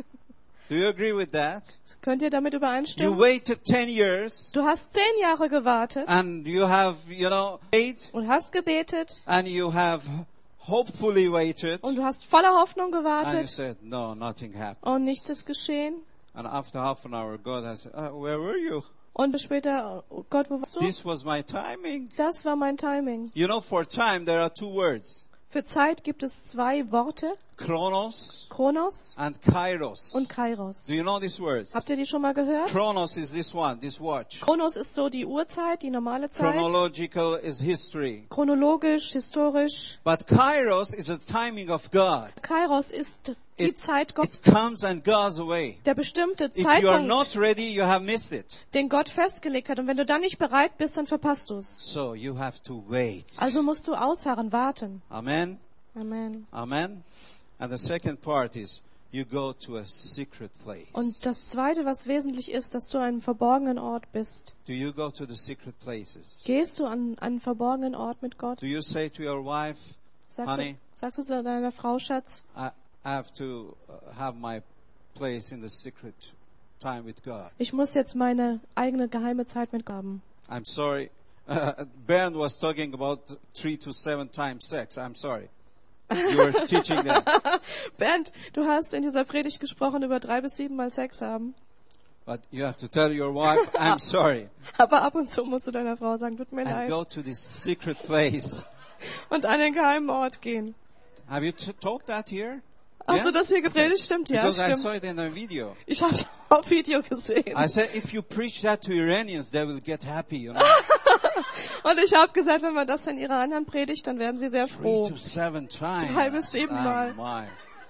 Do you agree with that? Könnt ihr damit You übereinstimmen? waited ten years Du hast zehn Jahre gewartet and you have, you know, waited und hast gebetet and you have hopefully waited und du hast voller Hoffnung and you gewartet said, no, nothing happened. und nichts ist geschehen. And after half an hour, God has said, uh, where were you? Und später, oh Gott, wo warst du? This was my timing. Das war mein Timing. You know, for time, there are two words. Für Zeit gibt es zwei Worte, Chronos Chronos and Kairos. und Kairos. Do you know these words? Habt ihr die schon mal gehört? Chronos is this one, this watch. Chronos ist so die Uhrzeit, die normale Zeit. Chronological is history. Chronologisch, historisch. But Kairos is the timing of God. Kairos ist die It, Zeit it Gottes, comes and goes away. der bestimmte If you are Zeitpunkt, not ready, you have missed it. den Gott festgelegt hat. Und wenn du dann nicht bereit bist, dann verpasst du es. So you have to wait. Also musst du ausharren, warten. Amen. Amen. Amen. And the second part is you go to a secret place. Und das Zweite, was wesentlich ist, dass du an einem verborgenen Ort bist. Do you go to the secret places? Gehst du an einen verborgenen Ort mit Gott? Do you say to your wife, Sagst du, Honey, sagst du zu deiner Frau, Schatz, I I have to uh, have my place in the secret time with God? ich muss jetzt meine eigene geheime Zeit mit Gott haben. I'm sorry. Uh, Bernd was talking about three to seven times sex. I'm sorry. You were teaching that. Bernd, du hast in dieser Predigt gesprochen über drei bis sieben Mal Sex haben. But you have to tell your wife, I'm sorry. Aber ab und zu musst du deiner Frau sagen, tut mir And leid. go to this secret place. Und an den geheimen Ort gehen. Have you t- taught that here? Hast du Yes? das hier gepredigt? Stimmt, ja, Because I stimmt. saw it in a video. Ich habe es auf Video gesehen. I said, if you preach that to Iranians, they will get happy, you know. Und ich habe gesagt, wenn man das den Iranern predigt, dann werden sie sehr Three froh. to seven times. Drei bis sieben Mal. Oh my.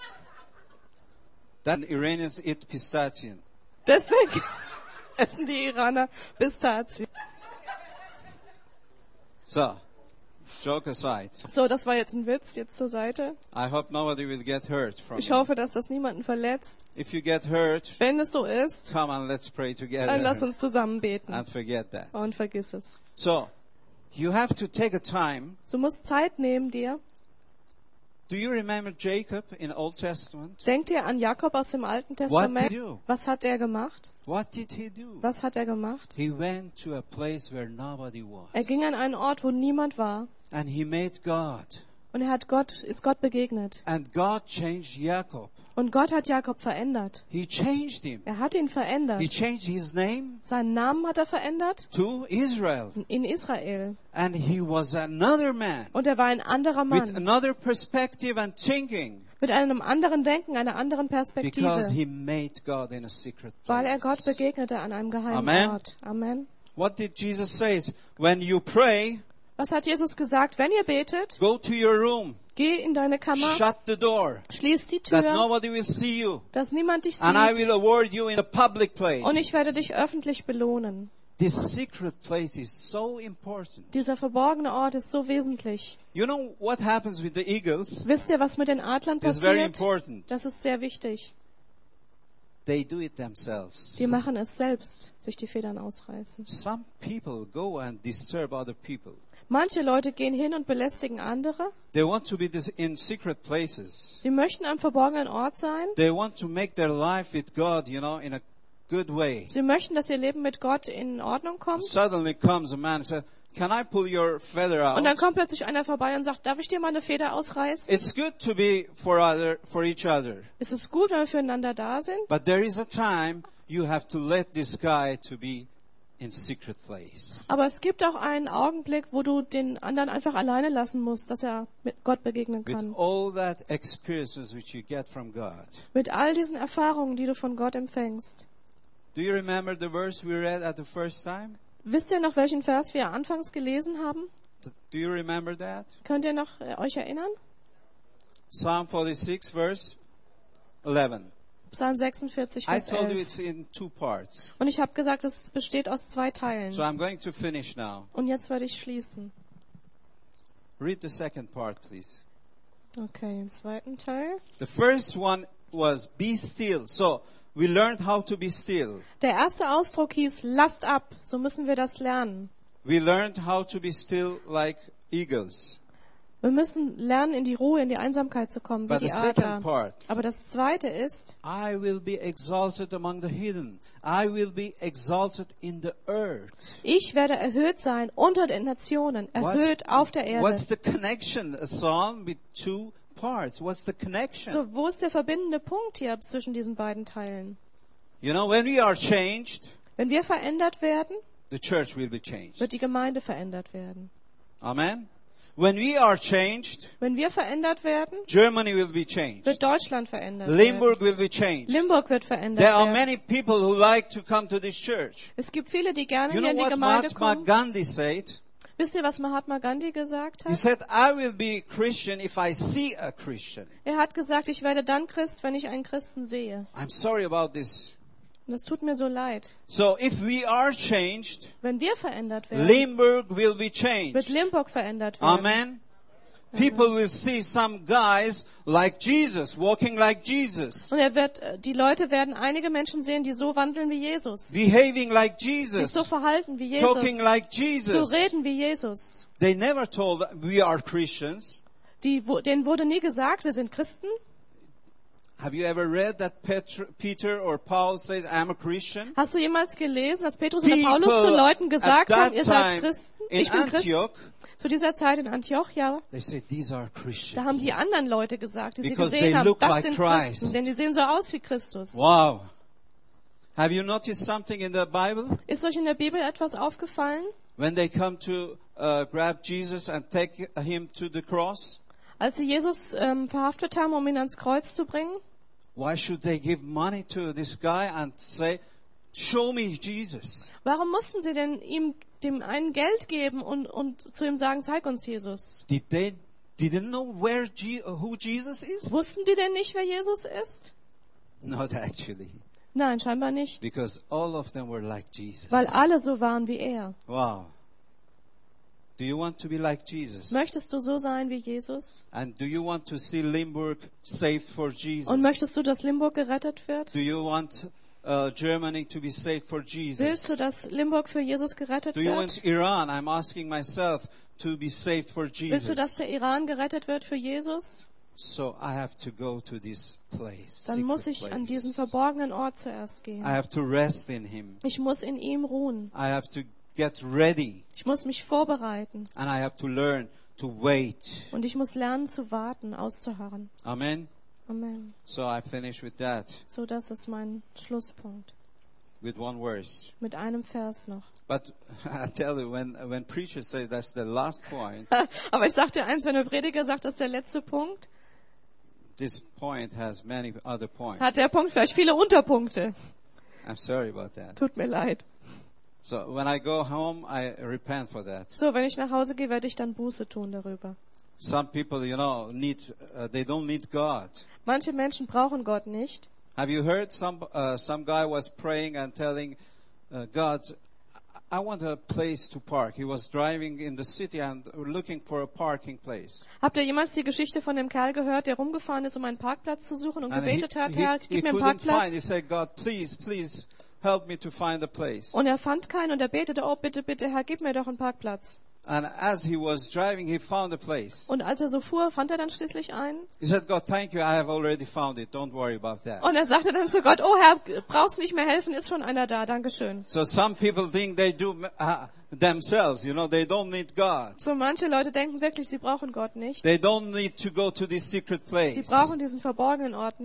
Then Iranians eat pistachio. Deswegen essen die Iraner Pistazien. So, joke aside, So, das war jetzt ein Witz, jetzt zur Seite. I hope nobody will get hurt from Ich it. hoffe, dass das niemanden verletzt. If you get hurt, Wenn es so ist, come on, let's pray dann lass together uns zusammen beten. and forget that. Und vergiss es. So, you have to take a time. Du musst Zeit nehmen dir. Do you remember Jacob in Old Testament? Denk dir an Jakob aus dem Alten What did Testament. he do? Was hat er gemacht? What did he do? Was hat er gemacht? He went to a place where nobody was. Er ging an einen Ort, wo niemand war. And he made God. Und er hat Gott, ist Gott begegnet. And God changed Jacob. Und Gott hat Jakob verändert. He changed him. Er hat ihn verändert. He changed his name Seinen Namen hat er verändert to Israel. in Israel. And he was another man Und er war ein anderer with Mann. another perspective and thinking Mit einem anderen Denken, einer anderen because Perspektive. he made God in a secret Weil er Gott place. begegnete an einem geheimen Amen. Ort. Amen. What did Jesus say? When you pray, Was hat Jesus gesagt? Wenn ihr betet, go to your room, geh in deine Kammer, shut the door, schließ die that Tür, nobody will see you, dass niemand dich and I sieht. will award you in a public place. Und ich werde dich öffentlich belohnen. This secret place is so important. Dieser verborgene Ort ist so wesentlich. You know what happens with the eagles? Wisst ihr, was mit den Adlern It's very passiert? important. Das ist sehr wichtig. They do it themselves. Die machen es selbst, sich die Federn ausreißen. Some people go and disturb other people. Manche Leute gehen hin und belästigen andere. They want to be this in secret places. Sie möchten am verborgenen Ort sein. They want to make their life with God, you know, in a good way. Sie möchten, dass ihr Leben mit Gott in Ordnung kommt. Suddenly comes a man and says, can I pull your feather Und dann out? kommt plötzlich einer vorbei und sagt, darf ich dir mal eine Feder ausreißen? It's good to be for other, for each other. Es ist gut, wenn wir füreinander da sind. But there is a time you have to let this guy to be in secret place. Aber es gibt auch einen Augenblick, wo du den anderen einfach alleine lassen musst, dass er mit Gott begegnen With kann. all that experiences which you get from God. Mit all diesen Erfahrungen, die du von Gott empfängst. Do you remember the verse we read at the first time? Wisst ihr noch, welchen Vers wir anfangs gelesen haben? Do you remember that? Könnt ihr noch äh, euch erinnern? Psalm forty-six, verse eleven. Psalm sechsundvierzig, I Vers told you elf. it's in two parts. Und ich habe gesagt, es besteht aus zwei Teilen. So I'm going to finish now. Und jetzt werde ich schließen. Read the second part, please. Okay, den zweiten Teil. The first one was be still. So we learned how to be still. Der erste Ausdruck hieß, lasst ab. So müssen wir das lernen. We learned how to be still like eagles. Wir müssen lernen, in die Ruhe, in die Einsamkeit zu kommen, wie But the die second Adler. part, Aber das zweite ist, I will be exalted among the hidden. I will be exalted in the earth. ich werde erhöht sein unter den Nationen, erhöht auf der Erde. What's the connection, a psalm with two parts? What's the connection? So, wo ist der verbindende Punkt hier zwischen diesen beiden Teilen? You know, when we are changed, Wenn wir verändert werden, the church will be changed. wird die Gemeinde verändert werden. Amen. When we are changed, Wenn wir verändert werden, Germany will be changed. wird Deutschland verändert Limburg werden. will be changed. Limburg wird verändert There are werden. many people who like to come to this church. Es gibt viele, die gerne You hier know in die what Gemeinde Mahatma kommen. Gandhi said? Wisst ihr, was Mahatma Gandhi gesagt He hat? said, I will be Christian if I see a Christian. Er hat gesagt, ich werde dann Christ, wenn ich einen Christen sehe. I'm sorry about this. Und es tut mir so leid. So if we are changed, Wenn wir verändert werden, Limburg will be wird changed. Limburg verändert werden. Amen. People will see some guys like Jesus, walking like Jesus, Und er wird, äh, die Leute werden einige Menschen sehen, die so wandeln wie Jesus. behaving like Sich so Jesus, verhalten wie Jesus. talking like So Jesus. reden wie Jesus. They never told we are Christians. Die, wo, denen wurde nie gesagt, wir sind Christen. Have you ever read that Petr, Peter or Paul says, I'm a Christian? Hast du jemals gelesen, dass Petrus oder Paulus People zu Leuten at gesagt that haben, ihr seid time Christen? in Ich bin Christ. Antioch, Zu dieser Zeit in Antiochia, they said, these are da haben Christians. die anderen Leute gesagt, die sie Because they gesehen haben, look das like sind Christ. Christen, denn die sehen so aus wie Christus. Wow. Have you noticed something in the Bible? Ist euch in der Bibel etwas aufgefallen? When they come to uh, grab Jesus and take him to the cross, Als sie Jesus ähm, verhaftet haben, um ihn ans Kreuz zu bringen, why should they give money to this guy and say, show me Jesus? warum mussten sie denn ihm dem einen Geld geben und, und zu ihm sagen, zeig uns Jesus? Did they didn't know where Je- who Jesus is? Wussten die denn nicht, wer Jesus ist? Not actually, Nein, scheinbar nicht. because all of them were like Jesus. Weil alle so waren wie er. Wow. Do you want to be like Jesus? Möchtest du so sein wie Jesus? And do you want to see Limburg saved for Jesus? Und möchtest du, dass Limburg gerettet wird? Do you want uh, Germany to be saved for Willst du, Jesus? dass Limburg für Jesus gerettet Do you want wird? Iran? I'm asking myself to be saved for Willst du, dass Jesus. der Iran gerettet wird für Jesus? So I have to go to this place. Dann muss secret ich an diesen place. verborgenen Ort zuerst I gehen. have to rest in Him. Ich muss in ihm ruhen. I have to get ready, Ich muss mich vorbereiten. and I have to learn to wait. Und ich muss lernen zu warten, auszuharren. Amen. Amen. So I finish with that, So, das ist mein Schlusspunkt. with one verse. Mit einem Vers noch. But I tell you, when when preachers say that's the last point, Aber ich sag dir eins, wenn der Prediger sagt, das ist der letzte Punkt, this point has many other points. hat der Punkt vielleicht viele Unterpunkte. I'm sorry about that. Tut mir leid. So when I go home, I repent for that. So, wenn ich nach Hause gehe, werde ich dann Buße tun darüber. Some people, you know, need uh, they don't need God. Manche Menschen brauchen Gott nicht. Have you heard some uh, some guy was praying and telling uh, God, I want a place to park. He was driving in the city and looking for a parking place. Habt ihr jemals die Geschichte von dem Kerl gehört, der rumgefahren ist, um einen Parkplatz zu suchen und And he, gebetet hat, he, Herr, he gib mir einen couldn't find. He Parkplatz? said, God, please, please help me to find a place. Und er fand keinen und er betete, oh bitte, bitte, Herr, gib mir doch einen Parkplatz. And as he was driving, he found a place. Und als er so fuhr, fand er dann schließlich einen. He said, God, thank you. I have already found it. Don't worry about that. Und er sagte dann zu Gott, oh Herr, brauchst nicht mehr helfen, ist schon einer da, Dankeschön. So some people think they do uh, themselves, you know, they don't need God. So manche Leute denken wirklich, sie brauchen Gott nicht. They don't need to go to this secret Sie place. brauchen diesen verborgenen Ort nicht.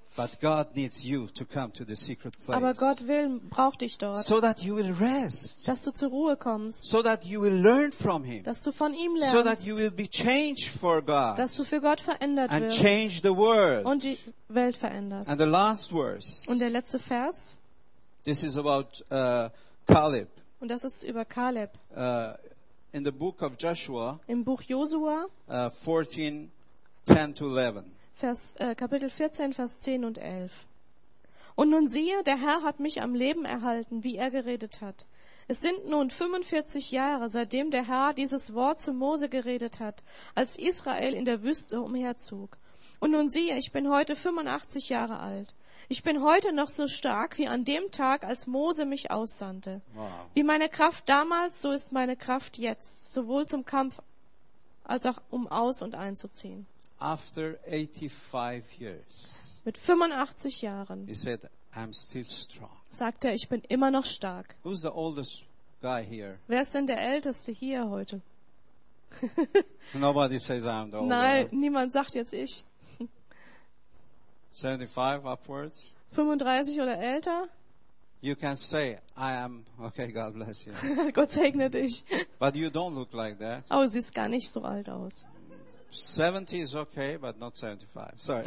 But God needs you to come to the secret place. Aber Gott will, braucht dich dort, So that you will rest. dass du zur Ruhe kommst, So that you will learn from Him. dass du von ihm So that lernst, you will be changed for God. dass du für Gott verändert And wirst change the world. und die Welt veränderst. And the last verse. Und der letzte Vers, This is about uh, Caleb. und das ist über Kaleb. Uh, in the book of Joshua, Im Buch Josua, uh, fourteen, ten to eleven. Vers, äh, Kapitel vierzehn, Vers zehn und elf. Und nun siehe, der Herr hat mich am Leben erhalten, wie er geredet hat. Es sind nun fünfundvierzig Jahre, seitdem der Herr dieses Wort zu Mose geredet hat, als Israel in der Wüste umherzog. Und nun siehe, ich bin heute fünfundachtzig Jahre alt. Ich bin heute noch so stark wie an dem Tag, als Mose mich aussandte. Wow. Wie meine Kraft damals, so ist meine Kraft jetzt, sowohl zum Kampf als auch um aus- und einzuziehen. After eighty-five years, Mit fünfundachtzig Jahren he said, I'm still strong. sagt er, ich bin immer noch stark. Who's the oldest guy here? Wer ist denn der Älteste hier heute? Nobody says I'm the oldest. Nein, niemand sagt jetzt ich. seventy-five upwards. fünfunddreißig oder älter? You can say, I am, okay, God bless you. Gott segne dich. But you don't look like that. Oh, du siehst gar nicht so alt aus. seventy is okay, but not seventy-five. Sorry.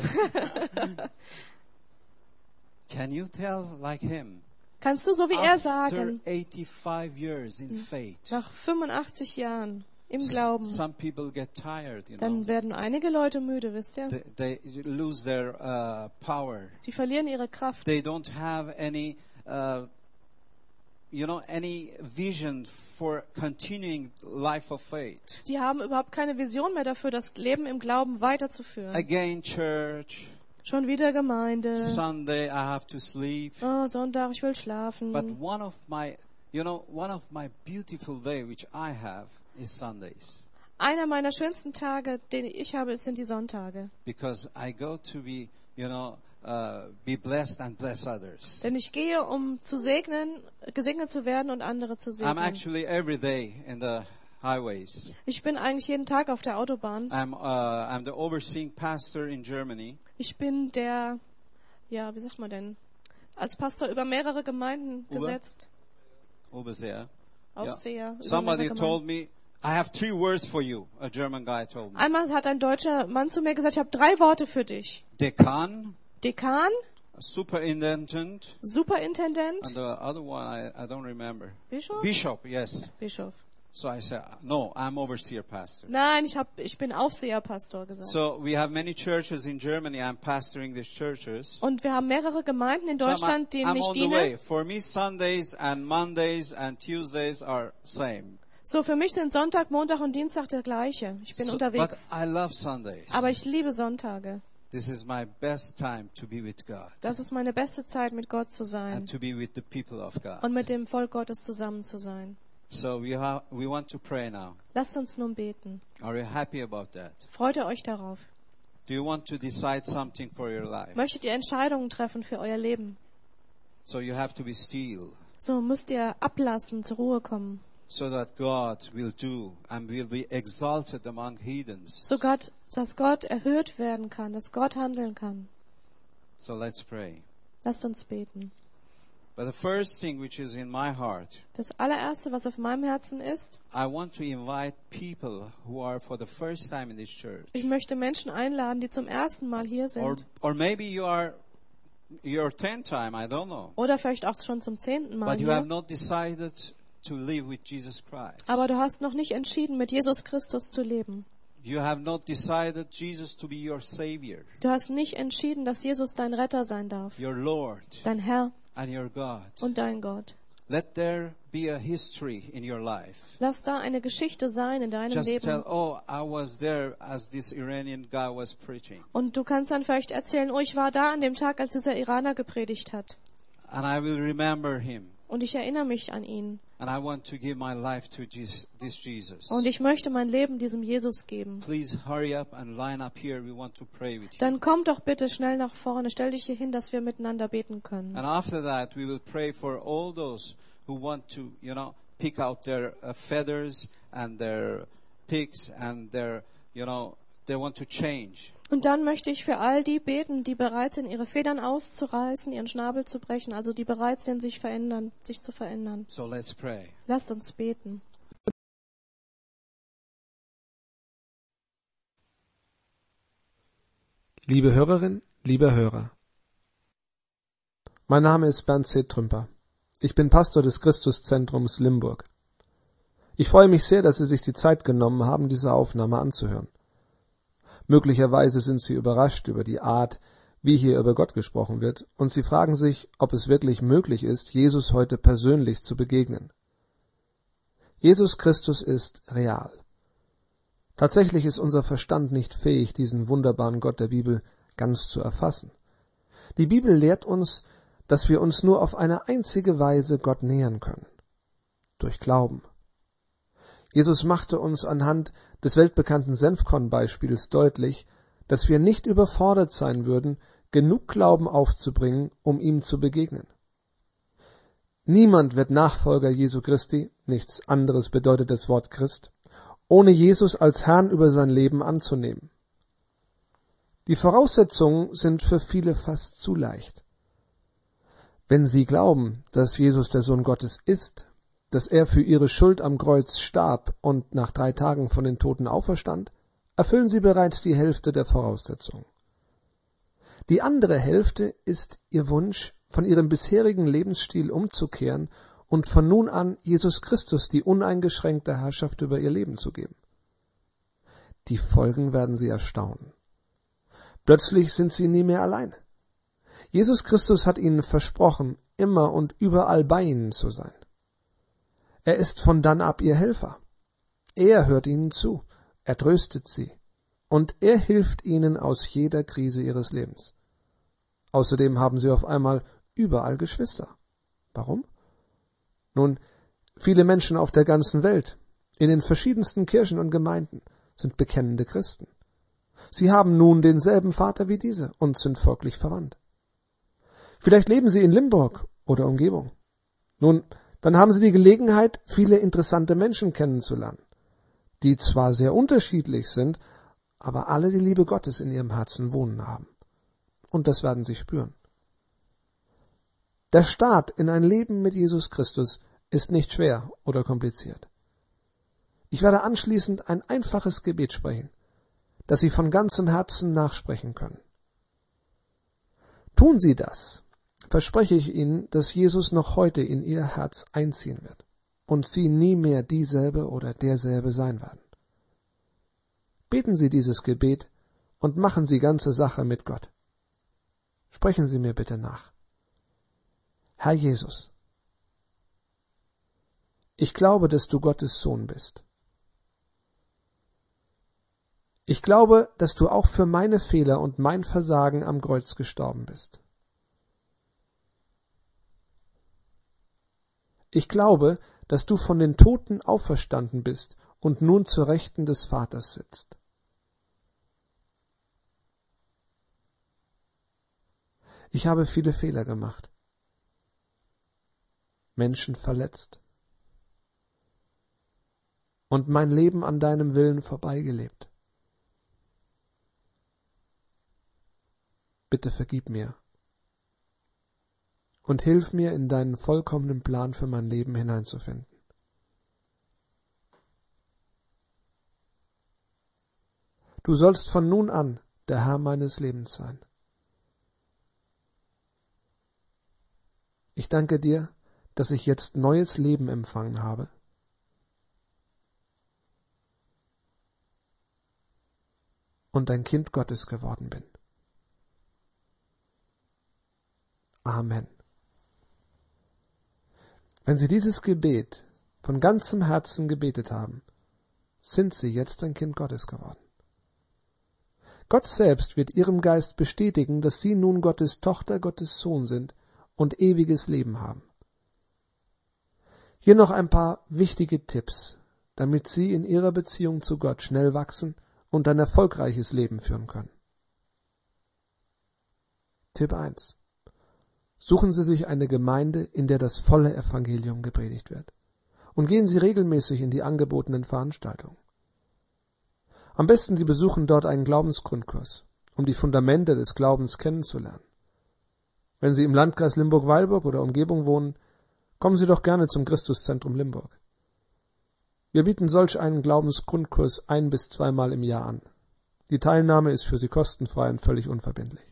Can you tell like him? Kannst du so wie er After sagen, eighty-five years in faith, nach fünfundachtzig Jahren im Glauben, some people get tired, you know. dann werden einige Leute müde, wisst ihr? They, they lose their uh, power. Die verlieren ihre Kraft. They don't have any, uh, you know, any vision for continuing life of faith. Die haben überhaupt keine Vision mehr dafür, das Leben im Glauben weiterzuführen. Again, church. Schon wieder Gemeinde. Sunday, I have to sleep. Oh, Sonntag, ich will But schlafen. one of my, you know, one of my beautiful day which I have is Sundays. Einer meiner schönsten Tage, den ich habe, sind die Sonntage. Because I go to be, you know, uh, be blessed and bless others. Denn ich gehe, um zu segnen, gesegnet zu werden und andere zu I'm segnen. actually every day in the highways. Ich bin eigentlich jeden Tag auf der Autobahn. I'm, uh, I'm the overseeing pastor in Germany. Ich bin der, ja, wie sagt man denn, als Pastor über mehrere Gemeinden Über? gesetzt. Overseer. Aufseher. über Somebody mehrere told Gemeinden. me, I have three words for you. A German guy told me. Einmal hat ein deutscher Mann zu mir gesagt, ich habe drei Worte für dich. Dekan, Dekan, superintendent, Superintendent, and the other one I, I don't remember. Bischof? Bishop, yes. Bischof. So I said, no, I'm overseer pastor. Nein, ich, hab, ich bin Aufseherpastor gesagt. So we have many churches in Germany. I'm pastoring these churches. Und wir haben mehrere Gemeinden in So I'm, Deutschland, denen I'm ich on the way. diene. For me, Sundays and Mondays and Tuesdays are same. So, für mich sind Sonntag, Montag und Dienstag der gleiche. Ich bin So, but unterwegs. I love Sundays. Aber ich liebe Sonntage. This is my best time to be with God Das ist meine beste Zeit, mit Gott zu sein and to be with the people of God. und mit dem Volk Gottes zusammen zu sein. So we have we want to pray now. Lasst uns nun beten. Are you happy about that? Freut ihr euch darauf? Do you want to decide something for your life? Möchtet ihr Entscheidungen treffen für euer Leben? So you have to be still, So müsst ihr ablassen, zur Ruhe kommen. so that God will do and will be exalted among heathens. So Gott, dass Gott erhöht werden kann, dass Gott handeln kann. So let's pray. Lasst uns beten. But the first thing which is in my heart, Das allererste, was auf meinem Herzen ist, I want to invite people who are for the first time in this church. ich möchte Menschen einladen, die zum ersten Mal hier Or, sind. or maybe you are your tenth time, I don't know. Oder vielleicht auch schon zum zehnten Mal But you have hier. not decided to live with Jesus Christ. Aber du hast noch nicht entschieden, mit Jesus Christus zu leben. You have not decided Jesus to be your Savior, Du hast nicht entschieden, dass Jesus dein Retter sein darf, your Lord, dein Herr and your God. und dein Gott. Let there be a history in your life. Lass da eine Geschichte sein in deinem Just tell, Leben. oh, I was there as this Iranian guy was preaching. Und du kannst dann vielleicht erzählen, oh, ich war da an dem Tag, als dieser Iraner gepredigt hat. And I will remember him. Und ich erinnere mich an ihn. And I want to give my life to Jesus, this Jesus. Und ich möchte mein Leben diesem Jesus geben. Please hurry up and line up here. We want to pray with you. Dann komm doch bitte schnell nach vorne. Stell dich hier hin, dass wir miteinander beten können. And after that, we will pray for all those who want to, you know, pick out their uh, feathers and their pigs and their, you know, they want to change. Und dann möchte ich für all die beten, die bereit sind, ihre Federn auszureißen, ihren Schnabel zu brechen, also die bereit sind, sich verändern, sich zu verändern. So let's pray. Lasst uns beten. Liebe Hörerin, lieber Hörer. Mein Name ist Bernd C. Trümper. Ich bin Pastor des Christuszentrums Limburg. Ich freue mich sehr, dass Sie sich die Zeit genommen haben, diese Aufnahme anzuhören. Möglicherweise sind Sie überrascht über die Art, wie hier über Gott gesprochen wird, und Sie fragen sich, ob es wirklich möglich ist, Jesus heute persönlich zu begegnen. Jesus Christus ist real. Tatsächlich ist unser Verstand nicht fähig, diesen wunderbaren Gott der Bibel ganz zu erfassen. Die Bibel lehrt uns, dass wir uns nur auf eine einzige Weise Gott nähern können: durch Glauben. Jesus machte uns anhand des weltbekannten Senfkorn-Beispiels deutlich, dass wir nicht überfordert sein würden, genug Glauben aufzubringen, um ihm zu begegnen. Niemand wird Nachfolger Jesu Christi, nichts anderes bedeutet das Wort Christ, ohne Jesus als Herrn über sein Leben anzunehmen. Die Voraussetzungen sind für viele fast zu leicht. Wenn sie glauben, dass Jesus der Sohn Gottes ist, dass er für ihre Schuld am Kreuz starb und nach drei Tagen von den Toten auferstand, erfüllen sie bereits die Hälfte der Voraussetzungen. Die andere Hälfte ist ihr Wunsch, von ihrem bisherigen Lebensstil umzukehren und von nun an Jesus Christus die uneingeschränkte Herrschaft über ihr Leben zu geben. Die Folgen werden sie erstaunen. Plötzlich sind sie nie mehr allein. Jesus Christus hat ihnen versprochen, immer und überall bei ihnen zu sein. Er ist von dann ab ihr Helfer. Er hört ihnen zu, er tröstet sie und er hilft ihnen aus jeder Krise ihres Lebens. Außerdem haben sie auf einmal überall Geschwister. Warum? Nun, viele Menschen auf der ganzen Welt, in den verschiedensten Kirchen und Gemeinden, sind bekennende Christen. Sie haben nun denselben Vater wie diese und sind folglich verwandt. Vielleicht leben sie in Limburg oder Umgebung. Nun, dann haben Sie die Gelegenheit, viele interessante Menschen kennenzulernen, die zwar sehr unterschiedlich sind, aber alle die Liebe Gottes in ihrem Herzen wohnen haben. Und das werden Sie spüren. Der Start in ein Leben mit Jesus Christus ist nicht schwer oder kompliziert. Ich werde anschließend ein einfaches Gebet sprechen, das Sie von ganzem Herzen nachsprechen können. Tun Sie das, verspreche ich Ihnen, dass Jesus noch heute in Ihr Herz einziehen wird und Sie nie mehr dieselbe oder derselbe sein werden. Beten Sie dieses Gebet und machen Sie ganze Sache mit Gott. Sprechen Sie mir bitte nach. Herr Jesus, ich glaube, dass du Gottes Sohn bist. Ich glaube, dass du auch für meine Fehler und mein Versagen am Kreuz gestorben bist. Ich glaube, dass du von den Toten auferstanden bist und nun zur Rechten des Vaters sitzt. Ich habe viele Fehler gemacht, Menschen verletzt und mein Leben an deinem Willen vorbeigelebt. Bitte vergib mir und hilf mir, in deinen vollkommenen Plan für mein Leben hineinzufinden. Du sollst von nun an der Herr meines Lebens sein. Ich danke dir, dass ich jetzt neues Leben empfangen habe. Und ein Kind Gottes geworden bin. Amen. Wenn Sie dieses Gebet von ganzem Herzen gebetet haben, sind Sie jetzt ein Kind Gottes geworden. Gott selbst wird Ihrem Geist bestätigen, dass Sie nun Gottes Tochter, Gottes Sohn sind und ewiges Leben haben. Hier noch ein paar wichtige Tipps, damit Sie in Ihrer Beziehung zu Gott schnell wachsen und ein erfolgreiches Leben führen können. Tipp eins. Suchen Sie sich eine Gemeinde, in der das volle Evangelium gepredigt wird. Und gehen Sie regelmäßig in die angebotenen Veranstaltungen. Am besten Sie besuchen dort einen Glaubensgrundkurs. um die Fundamente des Glaubens kennenzulernen. Wenn Sie im Landkreis Limburg-Weilburg oder Umgebung wohnen, kommen Sie doch gerne zum Christuszentrum Limburg. Wir bieten solch einen Glaubensgrundkurs ein- bis zweimal im Jahr an. Die Teilnahme ist für Sie kostenfrei und völlig unverbindlich.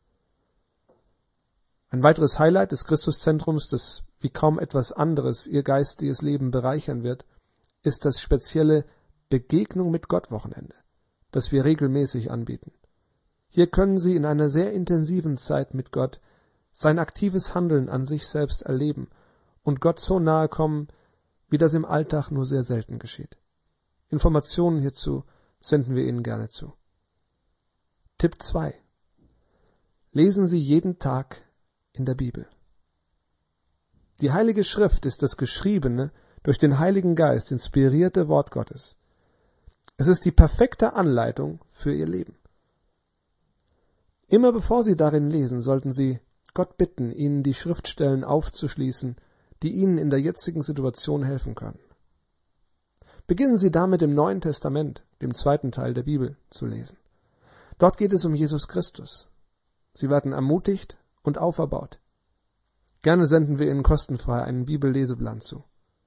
Ein weiteres Highlight des Christuszentrums, das wie kaum etwas anderes Ihr geistiges Leben bereichern wird, ist das spezielle Begegnung mit Gott Wochenende, das wir regelmäßig anbieten. Hier können Sie in einer sehr intensiven Zeit mit Gott sein aktives Handeln an sich selbst erleben und Gott so nahe kommen, wie das im Alltag nur sehr selten geschieht. Informationen hierzu senden wir Ihnen gerne zu. Tipp zwei. Lesen Sie jeden Tag in der Bibel. Die Heilige Schrift ist das geschriebene, durch den Heiligen Geist inspirierte Wort Gottes. Es ist die perfekte Anleitung für Ihr Leben. Immer bevor Sie darin lesen, sollten Sie Gott bitten, Ihnen die Schriftstellen aufzuschließen, die Ihnen in der jetzigen Situation helfen können. Beginnen Sie damit im Neuen Testament, dem zweiten Teil der Bibel, zu lesen. Dort geht es um Jesus Christus. Sie werden ermutigt und auferbaut. Gerne senden wir Ihnen kostenfrei einen Bibelleseplan zu.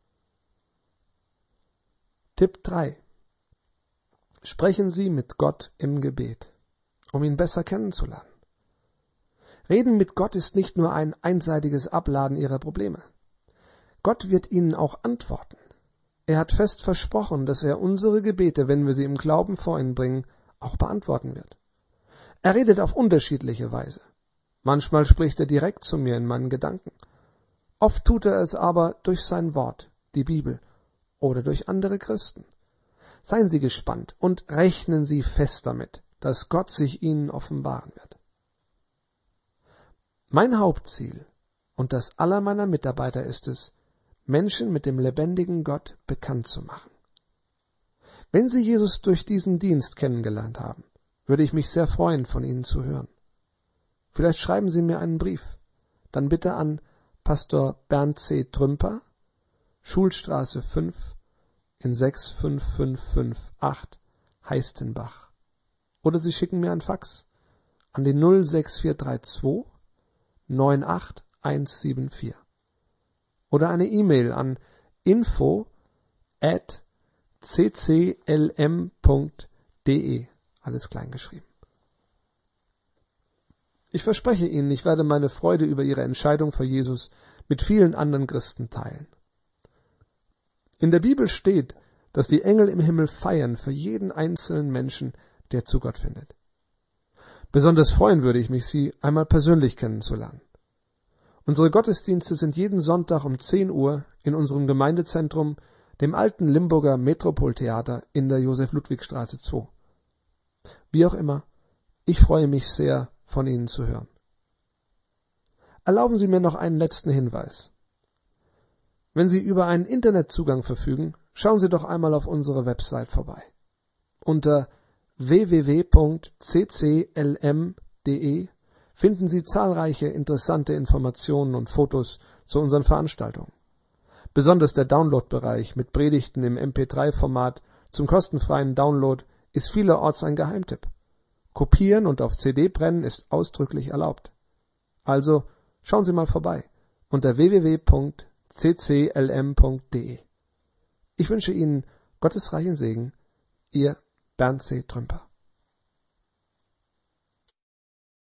Tipp drei. Sprechen Sie mit Gott im Gebet, um ihn besser kennenzulernen. Reden mit Gott ist nicht nur ein einseitiges Abladen Ihrer Probleme. Gott wird Ihnen auch antworten. Er hat fest versprochen, dass er unsere Gebete, wenn wir sie im Glauben vor ihn bringen, auch beantworten wird. Er redet auf unterschiedliche Weise. Manchmal spricht er direkt zu mir in meinen Gedanken. Oft tut er es aber durch sein Wort, die Bibel, oder durch andere Christen. Seien Sie gespannt und rechnen Sie fest damit, dass Gott sich Ihnen offenbaren wird. Mein Hauptziel und das aller meiner Mitarbeiter ist es, Menschen mit dem lebendigen Gott bekannt zu machen. Wenn Sie Jesus durch diesen Dienst kennengelernt haben, würde ich mich sehr freuen, von Ihnen zu hören. Vielleicht schreiben Sie mir einen Brief, dann bitte an Pastor Bernd C. Trümper, Schulstraße fünf in sechs fünf fünf fünf acht, Heistenbach. Oder Sie schicken mir ein Fax an die null sechs vier drei zwei neun acht eins sieben vier. Oder eine E-Mail an info at c c l m punkt d e, alles klein geschrieben. Ich verspreche Ihnen, ich werde meine Freude über Ihre Entscheidung für Jesus mit vielen anderen Christen teilen. In der Bibel steht, dass die Engel im Himmel feiern für jeden einzelnen Menschen, der zu Gott findet. Besonders freuen würde ich mich, Sie einmal persönlich kennenzulernen. Unsere Gottesdienste sind jeden Sonntag um zehn Uhr in unserem Gemeindezentrum, dem alten Limburger Metropoltheater in der Josef-Ludwig-Straße zwei. Wie auch immer, ich freue mich sehr, von Ihnen zu hören. Erlauben Sie mir noch einen letzten Hinweis. Wenn Sie über einen Internetzugang verfügen, schauen Sie doch einmal auf unsere Website vorbei. Unter w w w punkt c c l m punkt d e finden Sie zahlreiche interessante Informationen und Fotos zu unseren Veranstaltungen. Besonders der Download-Bereich mit Predigten im M P drei Format zum kostenfreien Download ist vielerorts ein Geheimtipp. Kopieren und auf C D brennen ist ausdrücklich erlaubt. Also schauen Sie mal vorbei unter w w w punkt c c l m punkt d e. Ich wünsche Ihnen Gottes reichen Segen, Ihr Bernd C. Trümper.